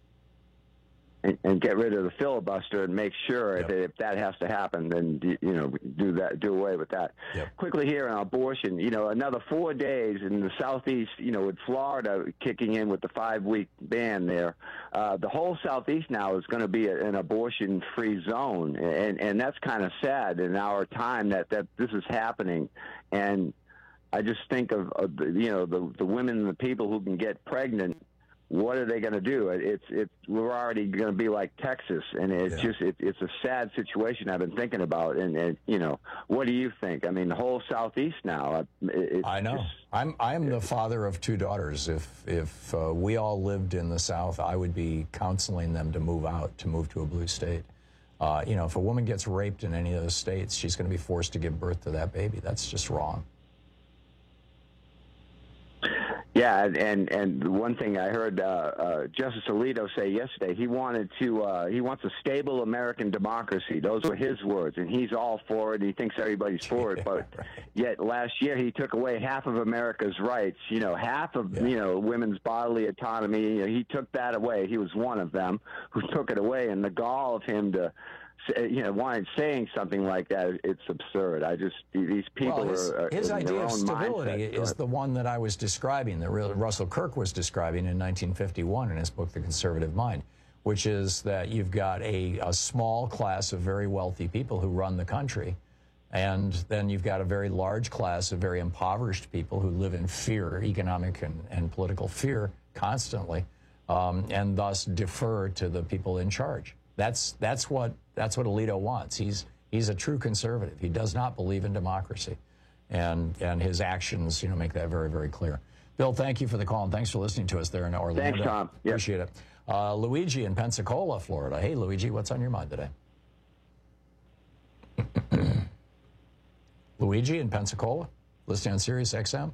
And, and get rid of the filibuster and make sure if, if that has to happen, then you know do that, do away with that. Quickly here on abortion, you know, another four days in the southeast, you know, with Florida kicking in with the five-week ban there, uh, the whole southeast now is going to be a, an abortion-free zone, and and that's kind of sad in our time that that this is happening, and I just think of, of the, you know the the women and the people who can get pregnant. What are they going to do? It's it's we're already going to be like Texas, and it's Yeah. just it, it's a sad situation I've been thinking about. And, and you know, what do you think? I mean, the whole southeast now. It, I know. I'm I'm the father of two daughters. If if uh, we all lived in the South, I would be counseling them to move out, to move to a blue state. Uh, you know, if a woman gets raped in any of those states, she's going to be forced to give birth to that baby. That's just wrong. Yeah, and and, and one thing I heard uh, uh, Justice Alito say yesterday, he wanted to uh, he wants a stable American democracy. Those were his words, and he's all for it. He thinks everybody's for it, but yet last year he took away half of America's rights. You know, half of yeah. you know women's bodily autonomy. You know, he took that away. He was one of them who took it away, and the gall of him to. You know, why saying something like that, it's absurd. I just, these people well, his, are, his in idea their of own stability mindset. is the one that I was describing, that Russell Kirk was describing in nineteen fifty-one in his book, The Conservative Mind, which is that you've got a, a small class of very wealthy people who run the country, and then you've got a very large class of very impoverished people who live in fear, economic and, and political fear constantly, um, and thus defer to the people in charge. That's that's what that's what Alito wants. He's he's a true conservative. He does not believe in democracy, and and his actions, you know, make that very very clear. Bill, thank you for the call, and thanks for listening to us there in Orlando. Thanks, Tom. Yep. Appreciate it. Uh, Luigi in Pensacola, Florida. Hey, Luigi, what's on your mind today? Luigi in Pensacola, listening on Sirius X M.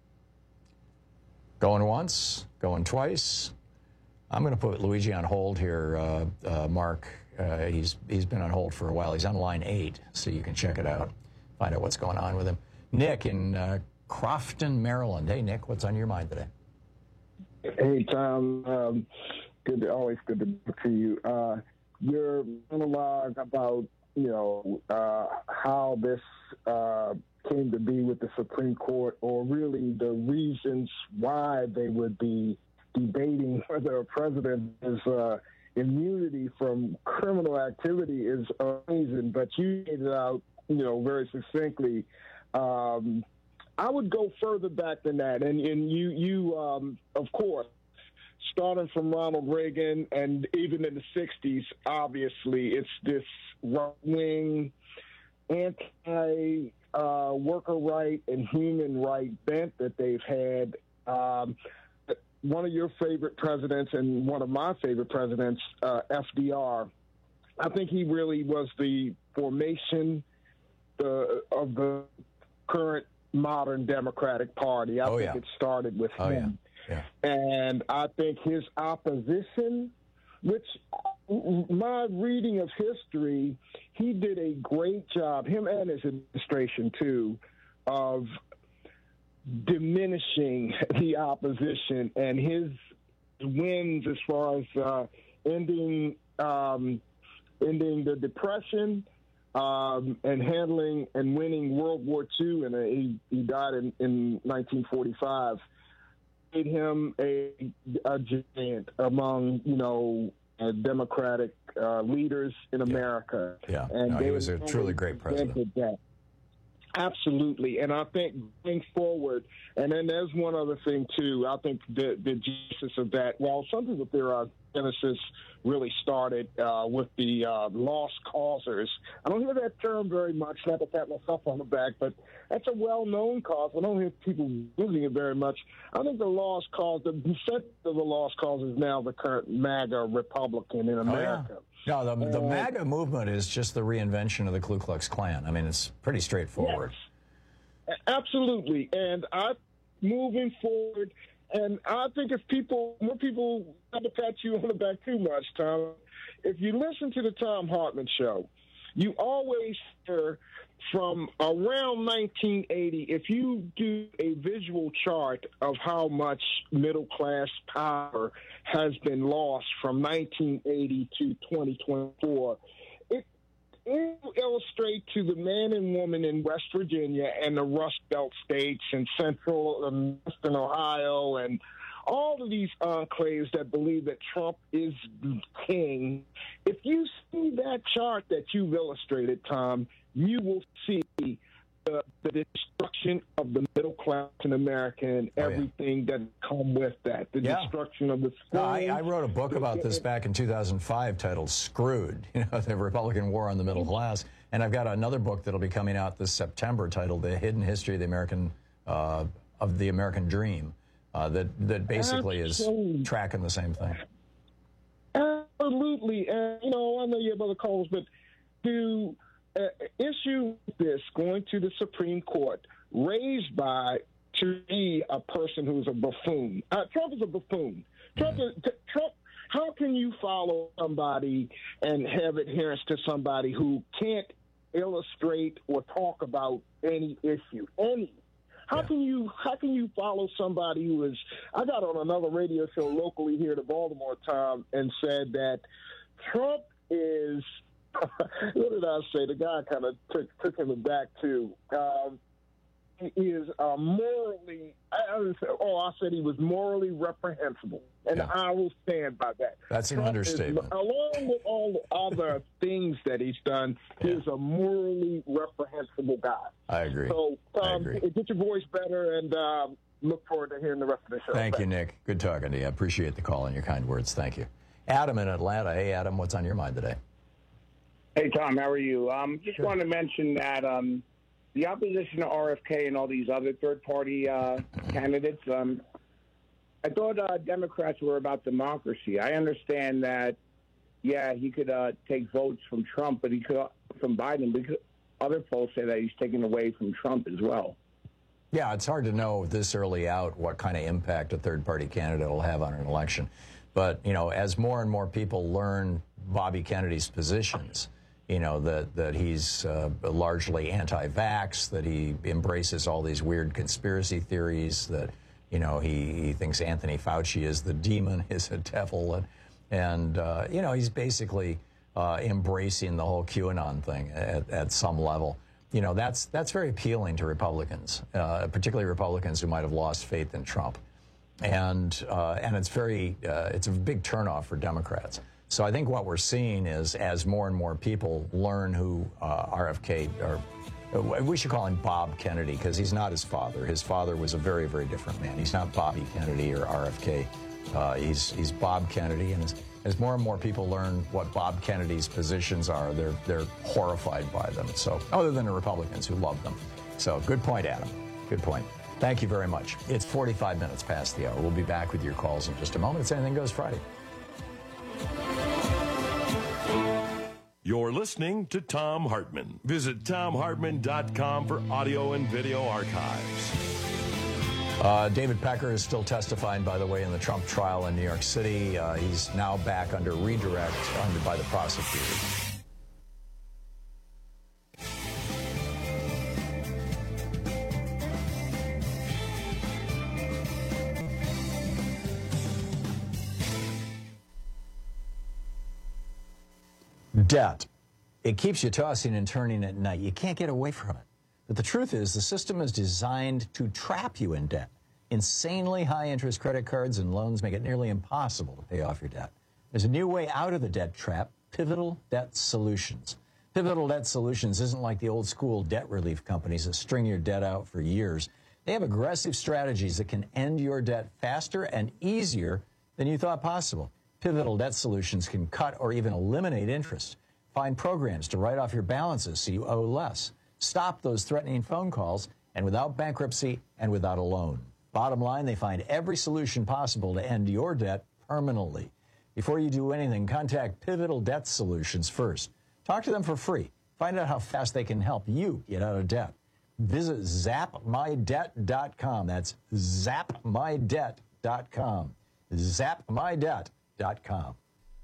Going once, going twice. I'm going to put Luigi on hold here, uh, uh, Mark. Uh, he's he's been on hold for a while. He's on line eight, so you can check it out, find out what's going on with him. Nick in uh, Crofton, Maryland. Hey, Nick, what's on your mind today? Hey, Tom. Um, good, to, always good to talk to you. Uh, your monologue about you know uh, how this uh, came to be with the Supreme Court, or really the reasons why they would be debating whether a president is uh, immunity from criminal activity is amazing, but you laid it out, you know, very succinctly. Um, I would go further back than that, and and you you um, of course, starting from Ronald Reagan and even in the sixties, obviously it's this right wing, anti uh, worker right and human right bent that they've had. Um, One of your favorite presidents and one of my favorite presidents, uh, F D R, I think he really was the formation the, of the current modern Democratic Party. I oh, think yeah. it started with oh, him. Yeah. Yeah. And I think his opposition, which my reading of history, he did a great job, him and his administration too, of diminishing the opposition, and his wins as far as uh, ending um, ending the Depression um, and handling and winning World War Two, and uh, he, he died in, in nineteen forty-five, made him a, a giant among, you know, uh, Democratic uh, leaders in America. Yeah, and no, he was a truly great president. That. Absolutely. And I think going forward, and then there's one other thing, too. I think the, the genesis of that, well, something that there are genesis really started uh, with the uh, lost causers. I don't hear that term very much, not to pat myself on the back, but that's a well-known cause. I don't hear people using it very much. I think the lost cause, the center of the lost cause is now the current MAGA Republican in America. Oh, yeah. No, the, the MAGA movement is just the reinvention of the Ku Klux Klan. I mean, it's pretty straightforward. Yes, absolutely. And I, moving forward, and I think if people, more people, not to pat you on the back too much, Tom, if you listen to the Tom Hartman show, you always hear from around nineteen eighty, if you do a visual chart of how much middle-class power has been lost from nineteen eighty to twenty twenty-four, it, it illustrates to the man and woman in West Virginia and the Rust Belt states and central and western Ohio and all of these enclaves that believe that Trump is king. If you see that chart that you've illustrated, Tom, you will see the, the destruction of the middle class in America and everything oh, yeah. that come with that. The yeah. destruction of the no, I, I wrote a book about this back in two thousand five titled Screwed, you know, the Republican War on the Middle Class. And I've got another book that'll be coming out this September titled The Hidden History of the American uh, of the American Dream, uh, that, that basically Absolutely. is tracking the same thing. Absolutely. And, you know, I know you have other calls, but do... Uh, issue this going to the Supreme Court raised by to be a person who's a buffoon. Uh, Trump is a buffoon. Trump is t- Trump. How can you follow somebody and have adherence to somebody who can't illustrate or talk about any issue? Any. How yeah. can you how can you follow somebody who is? I got on another radio show locally here to Baltimore, Tom, and said that Trump is. What did I say? The guy kind of took, took him back to. Um, he is uh, morally. I, I was, oh, I said he was morally reprehensible, and yeah. I will stand by that. That's an Trump understatement. Is, along with all the other things that he's done, yeah. he's a morally reprehensible guy. I agree. So, um, I agree. Get your voice better, and um, look forward to hearing the rest of the show. Thank Thanks. you, Nick. Good talking to you. I appreciate the call and your kind words. Thank you. Adam in Atlanta. Hey, Adam, what's on your mind today? Hey, Tom, how are you? Um, just Sure. want to mention that um, the opposition to R F K and all these other third-party uh, candidates, um, I thought uh, Democrats were about democracy. I understand that, yeah, he could uh, take votes from Trump, but he could from Biden, because other polls say that he's taken away from Trump as well. Yeah, it's hard to know this early out what kind of impact a third-party candidate will have on an election. But, you know, as more and more people learn Bobby Kennedy's positions, you know, that, that he's uh, largely anti-vax, that he embraces all these weird conspiracy theories, that, you know, he, he thinks Anthony Fauci is the demon, is a devil. And, and uh, you know, he's basically uh, embracing the whole QAnon thing at, at some level. You know, that's, that's very appealing to Republicans, uh, particularly Republicans who might have lost faith in Trump. And, uh, and it's very, uh, it's a big turnoff for Democrats. So I think what we're seeing is as more and more people learn who uh, R F K, or uh, we should call him Bob Kennedy, because he's not his father. His father was a very, very different man. He's not Bobby Kennedy or R F K. Uh, he's, he's Bob Kennedy. And as, as more and more people learn what Bob Kennedy's positions are, they're, they're horrified by them. So other than the Republicans who love them. So good point, Adam. Good point. Thank you very much. It's forty-five minutes past the hour. We'll be back with your calls in just a moment. It's Anything Goes Friday. You're listening to Thom Hartmann. Visit Thom Hartmann dot com for audio and video archives. Uh, David Pecker is still testifying, by the way, in the Trump trial in New York City. Uh, he's now back under redirect under by the prosecutor. Debt. It keeps you tossing and turning at night. You can't get away from it. But the truth is, the system is designed to trap you in debt. Insanely high-interest credit cards and loans make it nearly impossible to pay off your debt. There's a new way out of the debt trap, Pivotal Debt Solutions. Pivotal Debt Solutions isn't like the old-school debt relief companies that string your debt out for years. They have aggressive strategies that can end your debt faster and easier than you thought possible. Pivotal Debt Solutions can cut or even eliminate interest. Find programs to write off your balances so you owe less. Stop those threatening phone calls, and without bankruptcy and without a loan. Bottom line, they find every solution possible to end your debt permanently. Before you do anything, contact Pivotal Debt Solutions first. Talk to them for free. Find out how fast they can help you get out of debt. Visit zap my debt dot com. That's zap my debt dot com. zap my debt dot com.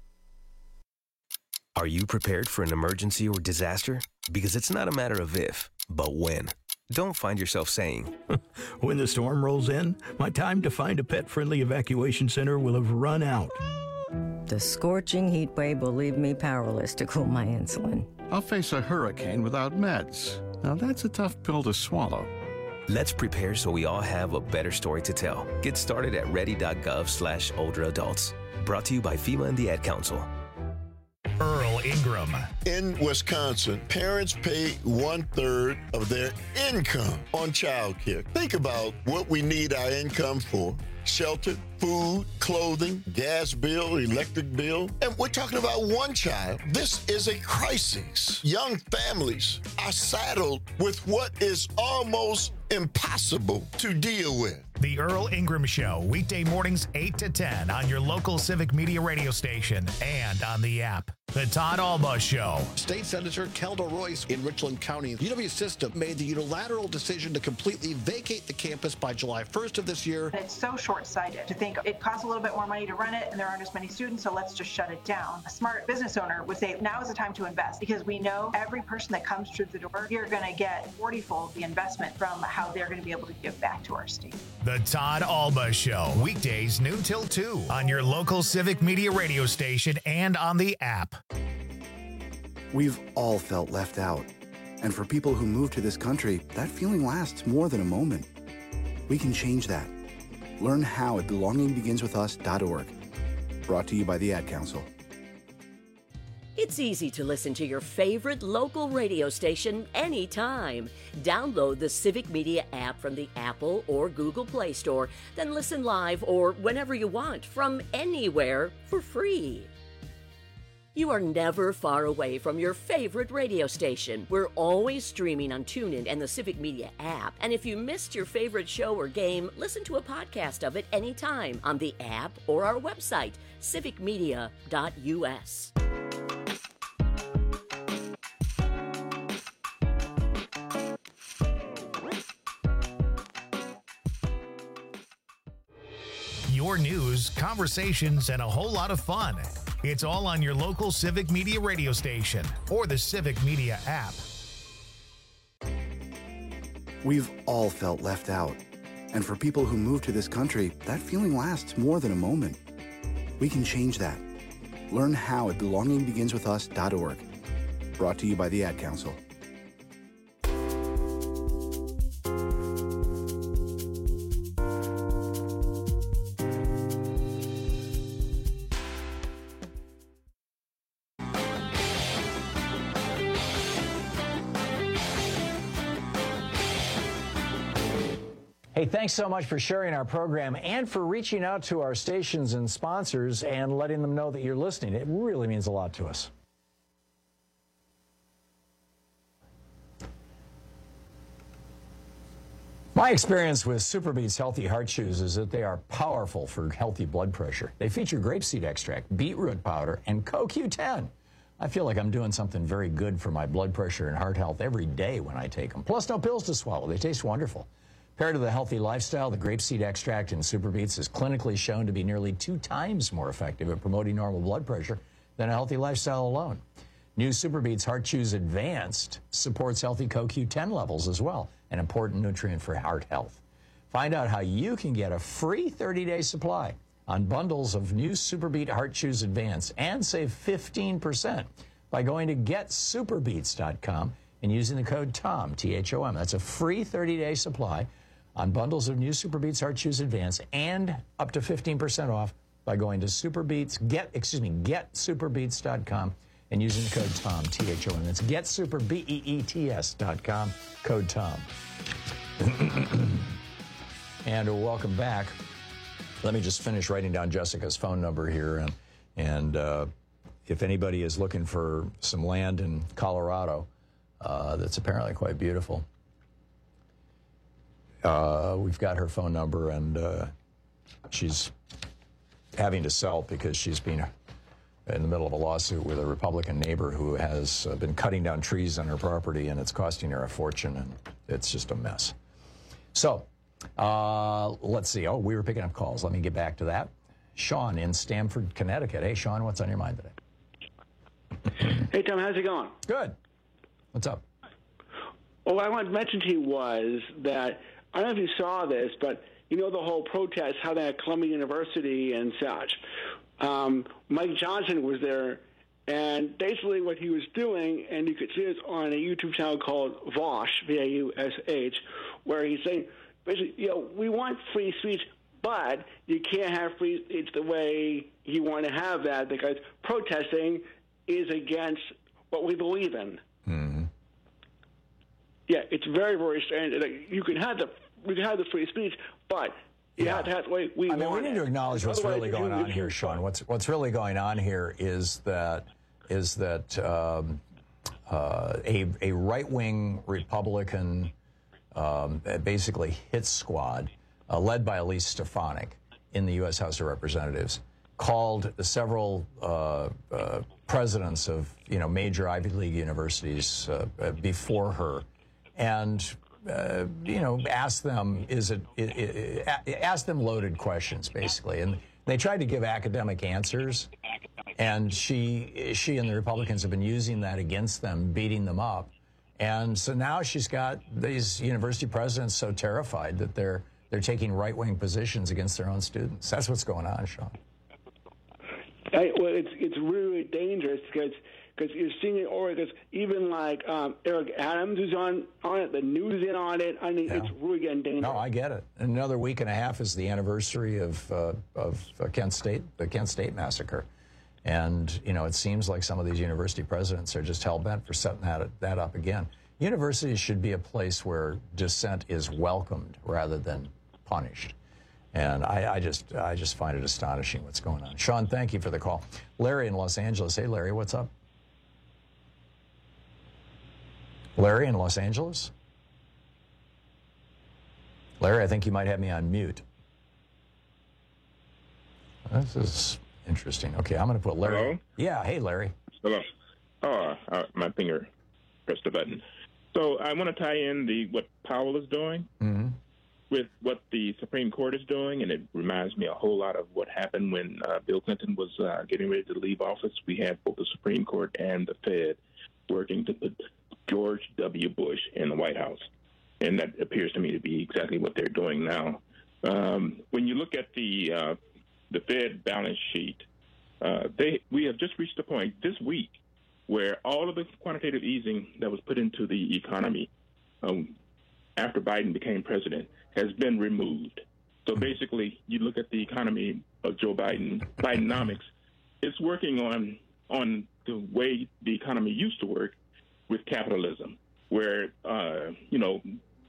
Are you prepared for an emergency or disaster? Because it's not a matter of if, but when. Don't find yourself saying, when the storm rolls in, my time to find a pet-friendly evacuation center will have run out. The scorching heat wave will leave me powerless to cool my insulin. I'll face a hurricane without meds. Now that's a tough pill to swallow. Let's prepare so we all have a better story to tell. Get started at ready.gov slash older adults. Brought to you by FEMA and the Ad Council. Earl Ingram. In Wisconsin, parents pay one-third of their income on child care. Think about what we need our income for. Shelter, food, clothing, gas bill, electric bill. And we're talking about one child. This is a crisis. Young families are saddled with what is almost impossible to deal with. The Earl Ingram Show, weekday mornings eight to ten on your local Civic Media radio station and on the app. The Todd Alba Show. State Senator Kelda Royce in Richland County. U W System made the unilateral decision to completely vacate the campus by July first of this year. It's so short-sighted to think it costs a little bit more money to run it and there aren't as many students, so let's just shut it down. A smart business owner would say now is the time to invest because we know every person that comes through the door, you're going to get forty-fold the investment from how they're going to be able to give back to our state. The Todd Alba Show. Weekdays noon till two on your local Civic Media radio station and on the app. We've all felt left out. And for people who move to this country, that feeling lasts more than a moment. We can change that. Learn how at belonging begins with us dot org. Brought to you by the Ad Council. It's easy to listen to your favorite local radio station anytime. Download the Civic Media app from the Apple or Google Play Store, then listen live or whenever you want from anywhere for free. You are never far away from your favorite radio station. We're always streaming on TuneIn and the Civic Media app. And if you missed your favorite show or game, listen to a podcast of it anytime on the app or our website, civic media dot u s. Your news, conversations, and a whole lot of fun. It's all on your local Civic Media radio station or the Civic Media app. We've all felt left out. And for people who move to this country, that feeling lasts more than a moment. We can change that. Learn how at belonging begins with us dot org. Brought to you by the Ad Council. Hey, thanks so much for sharing our program and for reaching out to our stations and sponsors and letting them know that you're listening. It really means a lot to us. My experience with SuperBeets Healthy Heart Chews is that they are powerful for healthy blood pressure. They feature grapeseed extract, beetroot powder, and C O Q ten. I feel like I'm doing something very good for my blood pressure and heart health every day when I take them. Plus, no pills to swallow. They taste wonderful. Paired with a healthy lifestyle, the grapeseed extract in SuperBeets is clinically shown to be nearly two times more effective at promoting normal blood pressure than a healthy lifestyle alone. New SuperBeets Heart Chews Advanced supports healthy C O Q ten levels as well, an important nutrient for heart health. Find out how you can get a free thirty-day supply on bundles of new SuperBeet Heart Chews Advanced and save fifteen percent by going to get superbeets dot com and using the code TOM, T H O M. That's a free thirty-day supply on bundles of new SuperBeets Heart Chews Advanced and up to fifteen percent off by going to SuperBeets, get, excuse me, get superbeets dot com and using the code TOM, T H O M. That's get super B E E T S dot com, code TOM. And welcome back. Let me just finish writing down Jessica's phone number here. And, and uh, if anybody is looking for some land in Colorado, uh, that's apparently quite beautiful, Uh, we've got her phone number, and uh, she's having to sell because she's been in the middle of a lawsuit with a Republican neighbor who has uh, been cutting down trees on her property, and it's costing her a fortune, and it's just a mess. So, uh, let's see. Oh, we were picking up calls. Let me get back to that. Sean in Stamford, Connecticut. Hey, Sean, what's on your mind today? Hey, Tom, how's it going? Good. What's up? Well, what I wanted to mention to you was that I don't know if you saw this, but you know the whole protest, how they had Columbia University and such. Um, Mike Johnson was there, and basically what he was doing, and you could see this on a YouTube channel called Vosh, V A U S H, where he's saying, basically, you know, we want free speech, but you can't have free speech the way you want to have that, because protesting is against what we believe in. Mm-hmm. Yeah, it's very, very strange. You can have the you can have the free speech, but you Yeah. have to have the way we I mean, want we need it. to acknowledge what's Otherwise, really if going you- on if here, you- Sean. What's what's really going on here is that is that um, uh, a a right wing Republican, um, basically hit squad, uh, led by Elise Stefanik in the U S House of Representatives, called several uh, uh, presidents of, you know, major Ivy League universities uh, uh, before her, and uh, you know, asked them, is it, it, it, it asked them loaded questions basically, and they tried to give academic answers, and she she and the Republicans have been using that against them, beating them up, and so now she's got these university presidents so terrified that they're they're taking right-wing positions against their own students. That's what's going on, Sean. I, well, it's it's really dangerous because because you're seeing it, or because even like um, Eric Adams is on on it, the news is in on it. I mean, yeah. It's really getting dangerous. No, I get it. Another week and a half is the anniversary of uh, of uh, Kent State, the Kent State massacre, and you know, it seems like some of these university presidents are just hell bent for setting that that up again. Universities should be a place where dissent is welcomed rather than punished. And I, I just I just find it astonishing what's going on. Sean, thank you for the call. Larry in Los Angeles. Hey, Larry, what's up? Larry in Los Angeles? Larry, I think you might have me on mute. This is interesting. Okay, I'm going to put Larry. Hello? Yeah, hey, Larry. Hello. Oh, uh, my finger pressed the button. So I want to tie in the what Powell is doing. Mm-hmm. With what the Supreme Court is doing, and it reminds me a whole lot of what happened when uh, Bill Clinton was uh, getting ready to leave office. We had both the Supreme Court and the Fed working to put George W. Bush in the White House, and that appears to me to be exactly what they're doing now. Um, when you look at the uh, the Fed balance sheet, uh, they we have just reached a point this week where all of the quantitative easing that was put into the economy um, after Biden became president has been removed. So basically, you look at the economy of Joe Biden, Bidenomics, it's working on on the way the economy used to work with capitalism, where, uh, you know,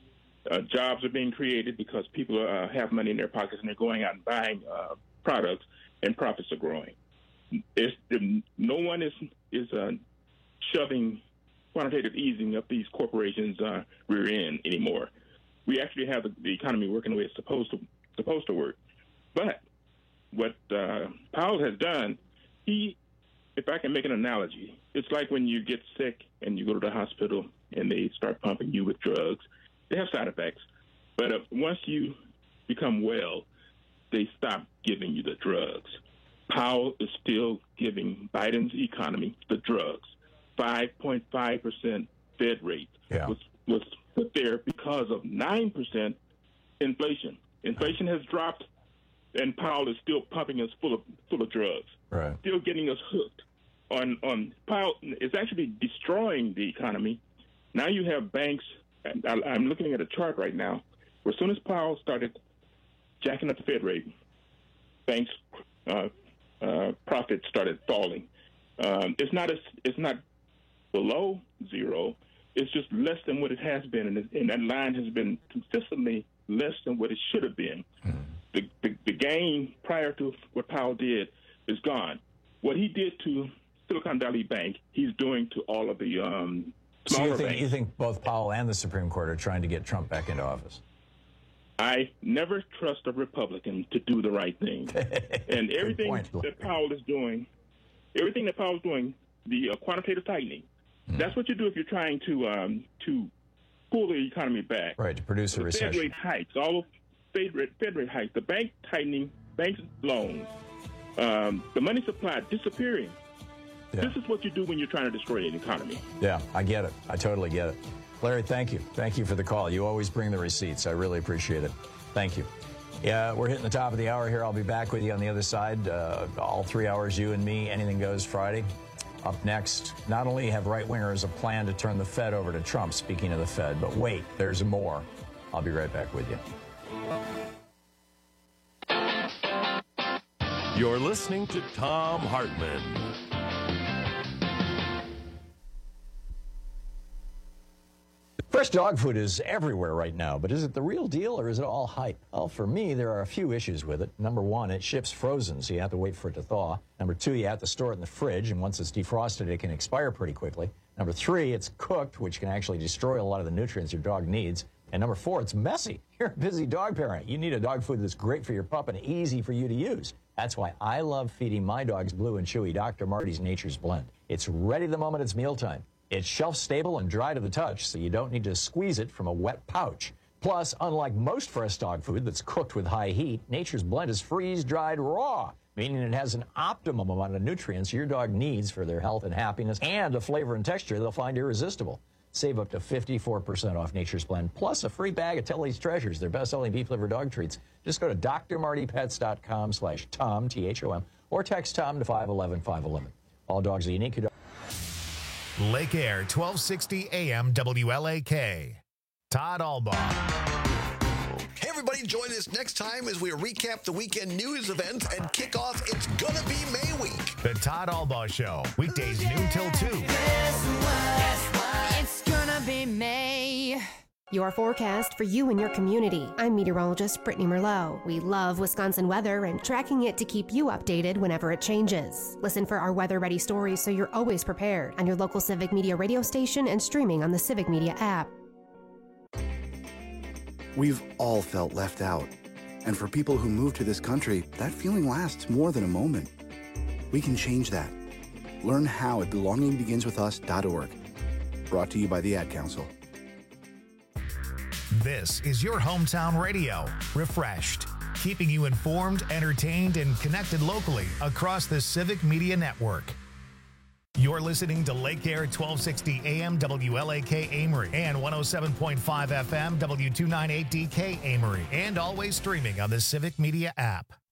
uh, jobs are being created because people uh, have money in their pockets and they're going out and buying uh, products, and profits are growing. It's, no one is, is uh, shoving quantitative easing up these corporations' uh, rear end anymore. We actually have the, the economy working the way it's supposed to supposed to work. But what uh, Powell has done, he, if I can make an analogy, it's like when you get sick and you go to the hospital and they start pumping you with drugs. They have side effects, but uh, once you become well, they stop giving you the drugs. Powell is still giving Biden's economy the drugs. five point five percent Fed rate yeah. was was put there because of nine percent inflation. Inflation has dropped, and Powell is still pumping us full of full of drugs. Right. Still getting us hooked on on Powell. It's actually destroying the economy. Now you have banks. I, I'm looking at a chart right now where as soon as Powell started jacking up the Fed rate, banks' uh, uh, profits started falling. Um, it's not a, it's not below zero. It's just less than what it has been, and, it, and that line has been consistently less than what it should have been. Mm. The, the, the gain prior to what Powell did is gone. What he did to Silicon Valley Bank, he's doing to all of the um, smaller so you think, banks. you think both Powell and the Supreme Court are trying to get Trump back into office? I never trust a Republican to do the right thing. And everything point, that Powell is doing, everything that Powell is doing, the uh, quantitative tightening, mm. that's what you do if you're trying to um, to pull the economy back. Right, to produce a the recession. Fed rate hikes, all of Fed rate, Fed rate hikes, the bank tightening, bank loans, um, the money supply disappearing. Yeah. This is what you do when you're trying to destroy an economy. Yeah, I get it. I totally get it. Larry, thank you. Thank you for the call. You always bring the receipts. I really appreciate it. Thank you. Yeah, we're hitting the top of the hour here. I'll be back with you on the other side. Uh, all three hours, you and me, Anything Goes Friday. Up next, not only have right-wingers a plan to turn the Fed over to Trump, speaking of the Fed, but wait, there's more. I'll be right back with you. You're listening to Thom Hartmann. Fresh dog food is everywhere right now, but is it the real deal or is it all hype? Well, for me, there are a few issues with it. Number one, it ships frozen, so you have to wait for it to thaw. Number two, you have to store it in the fridge, and once it's defrosted, it can expire pretty quickly. Number three, it's cooked, which can actually destroy a lot of the nutrients your dog needs. And number four, it's messy. You're a busy dog parent. You need a dog food that's great for your pup and easy for you to use. That's why I love feeding my dogs Blue and Chewy Doctor Marty's Nature's Blend. It's ready the moment it's mealtime. It's shelf-stable and dry to the touch, so you don't need to squeeze it from a wet pouch. Plus, unlike most fresh dog food that's cooked with high heat, Nature's Blend is freeze-dried raw, meaning it has an optimum amount of nutrients your dog needs for their health and happiness, and a flavor and texture they'll find irresistible. Save up to fifty-four percent off Nature's Blend, plus a free bag of Tilly's Treasures, their best-selling beef-liver dog treats. Just go to d r marty pets dot com slash Tom, T H O M, or text Tom to five one one, five one one. All dogs are unique. Lake Air, twelve sixty A M W L A K. Todd Albaugh. Hey, everybody, join us next time as we recap the weekend news events and kick off It's Gonna Be May Week. The Todd Albaugh Show, weekdays noon till two. It's gonna be May. Your forecast for you and your community. I'm meteorologist Brittany Merlot. We love Wisconsin weather and tracking it to keep you updated whenever it changes. Listen for our weather-ready stories so you're always prepared on your local Civic Media radio station and streaming on the Civic Media app. We've all felt left out. And for people who move to this country, that feeling lasts more than a moment. We can change that. Learn how at belonging begins with us dot org. Brought to you by the Ad Council. This is your hometown radio, refreshed, keeping you informed, entertained, and connected locally across the Civic Media Network. You're listening to Lake Air twelve sixty A M W L A K Amory and one oh seven point five F M W two ninety-eight D K Amory, and always streaming on the Civic Media app.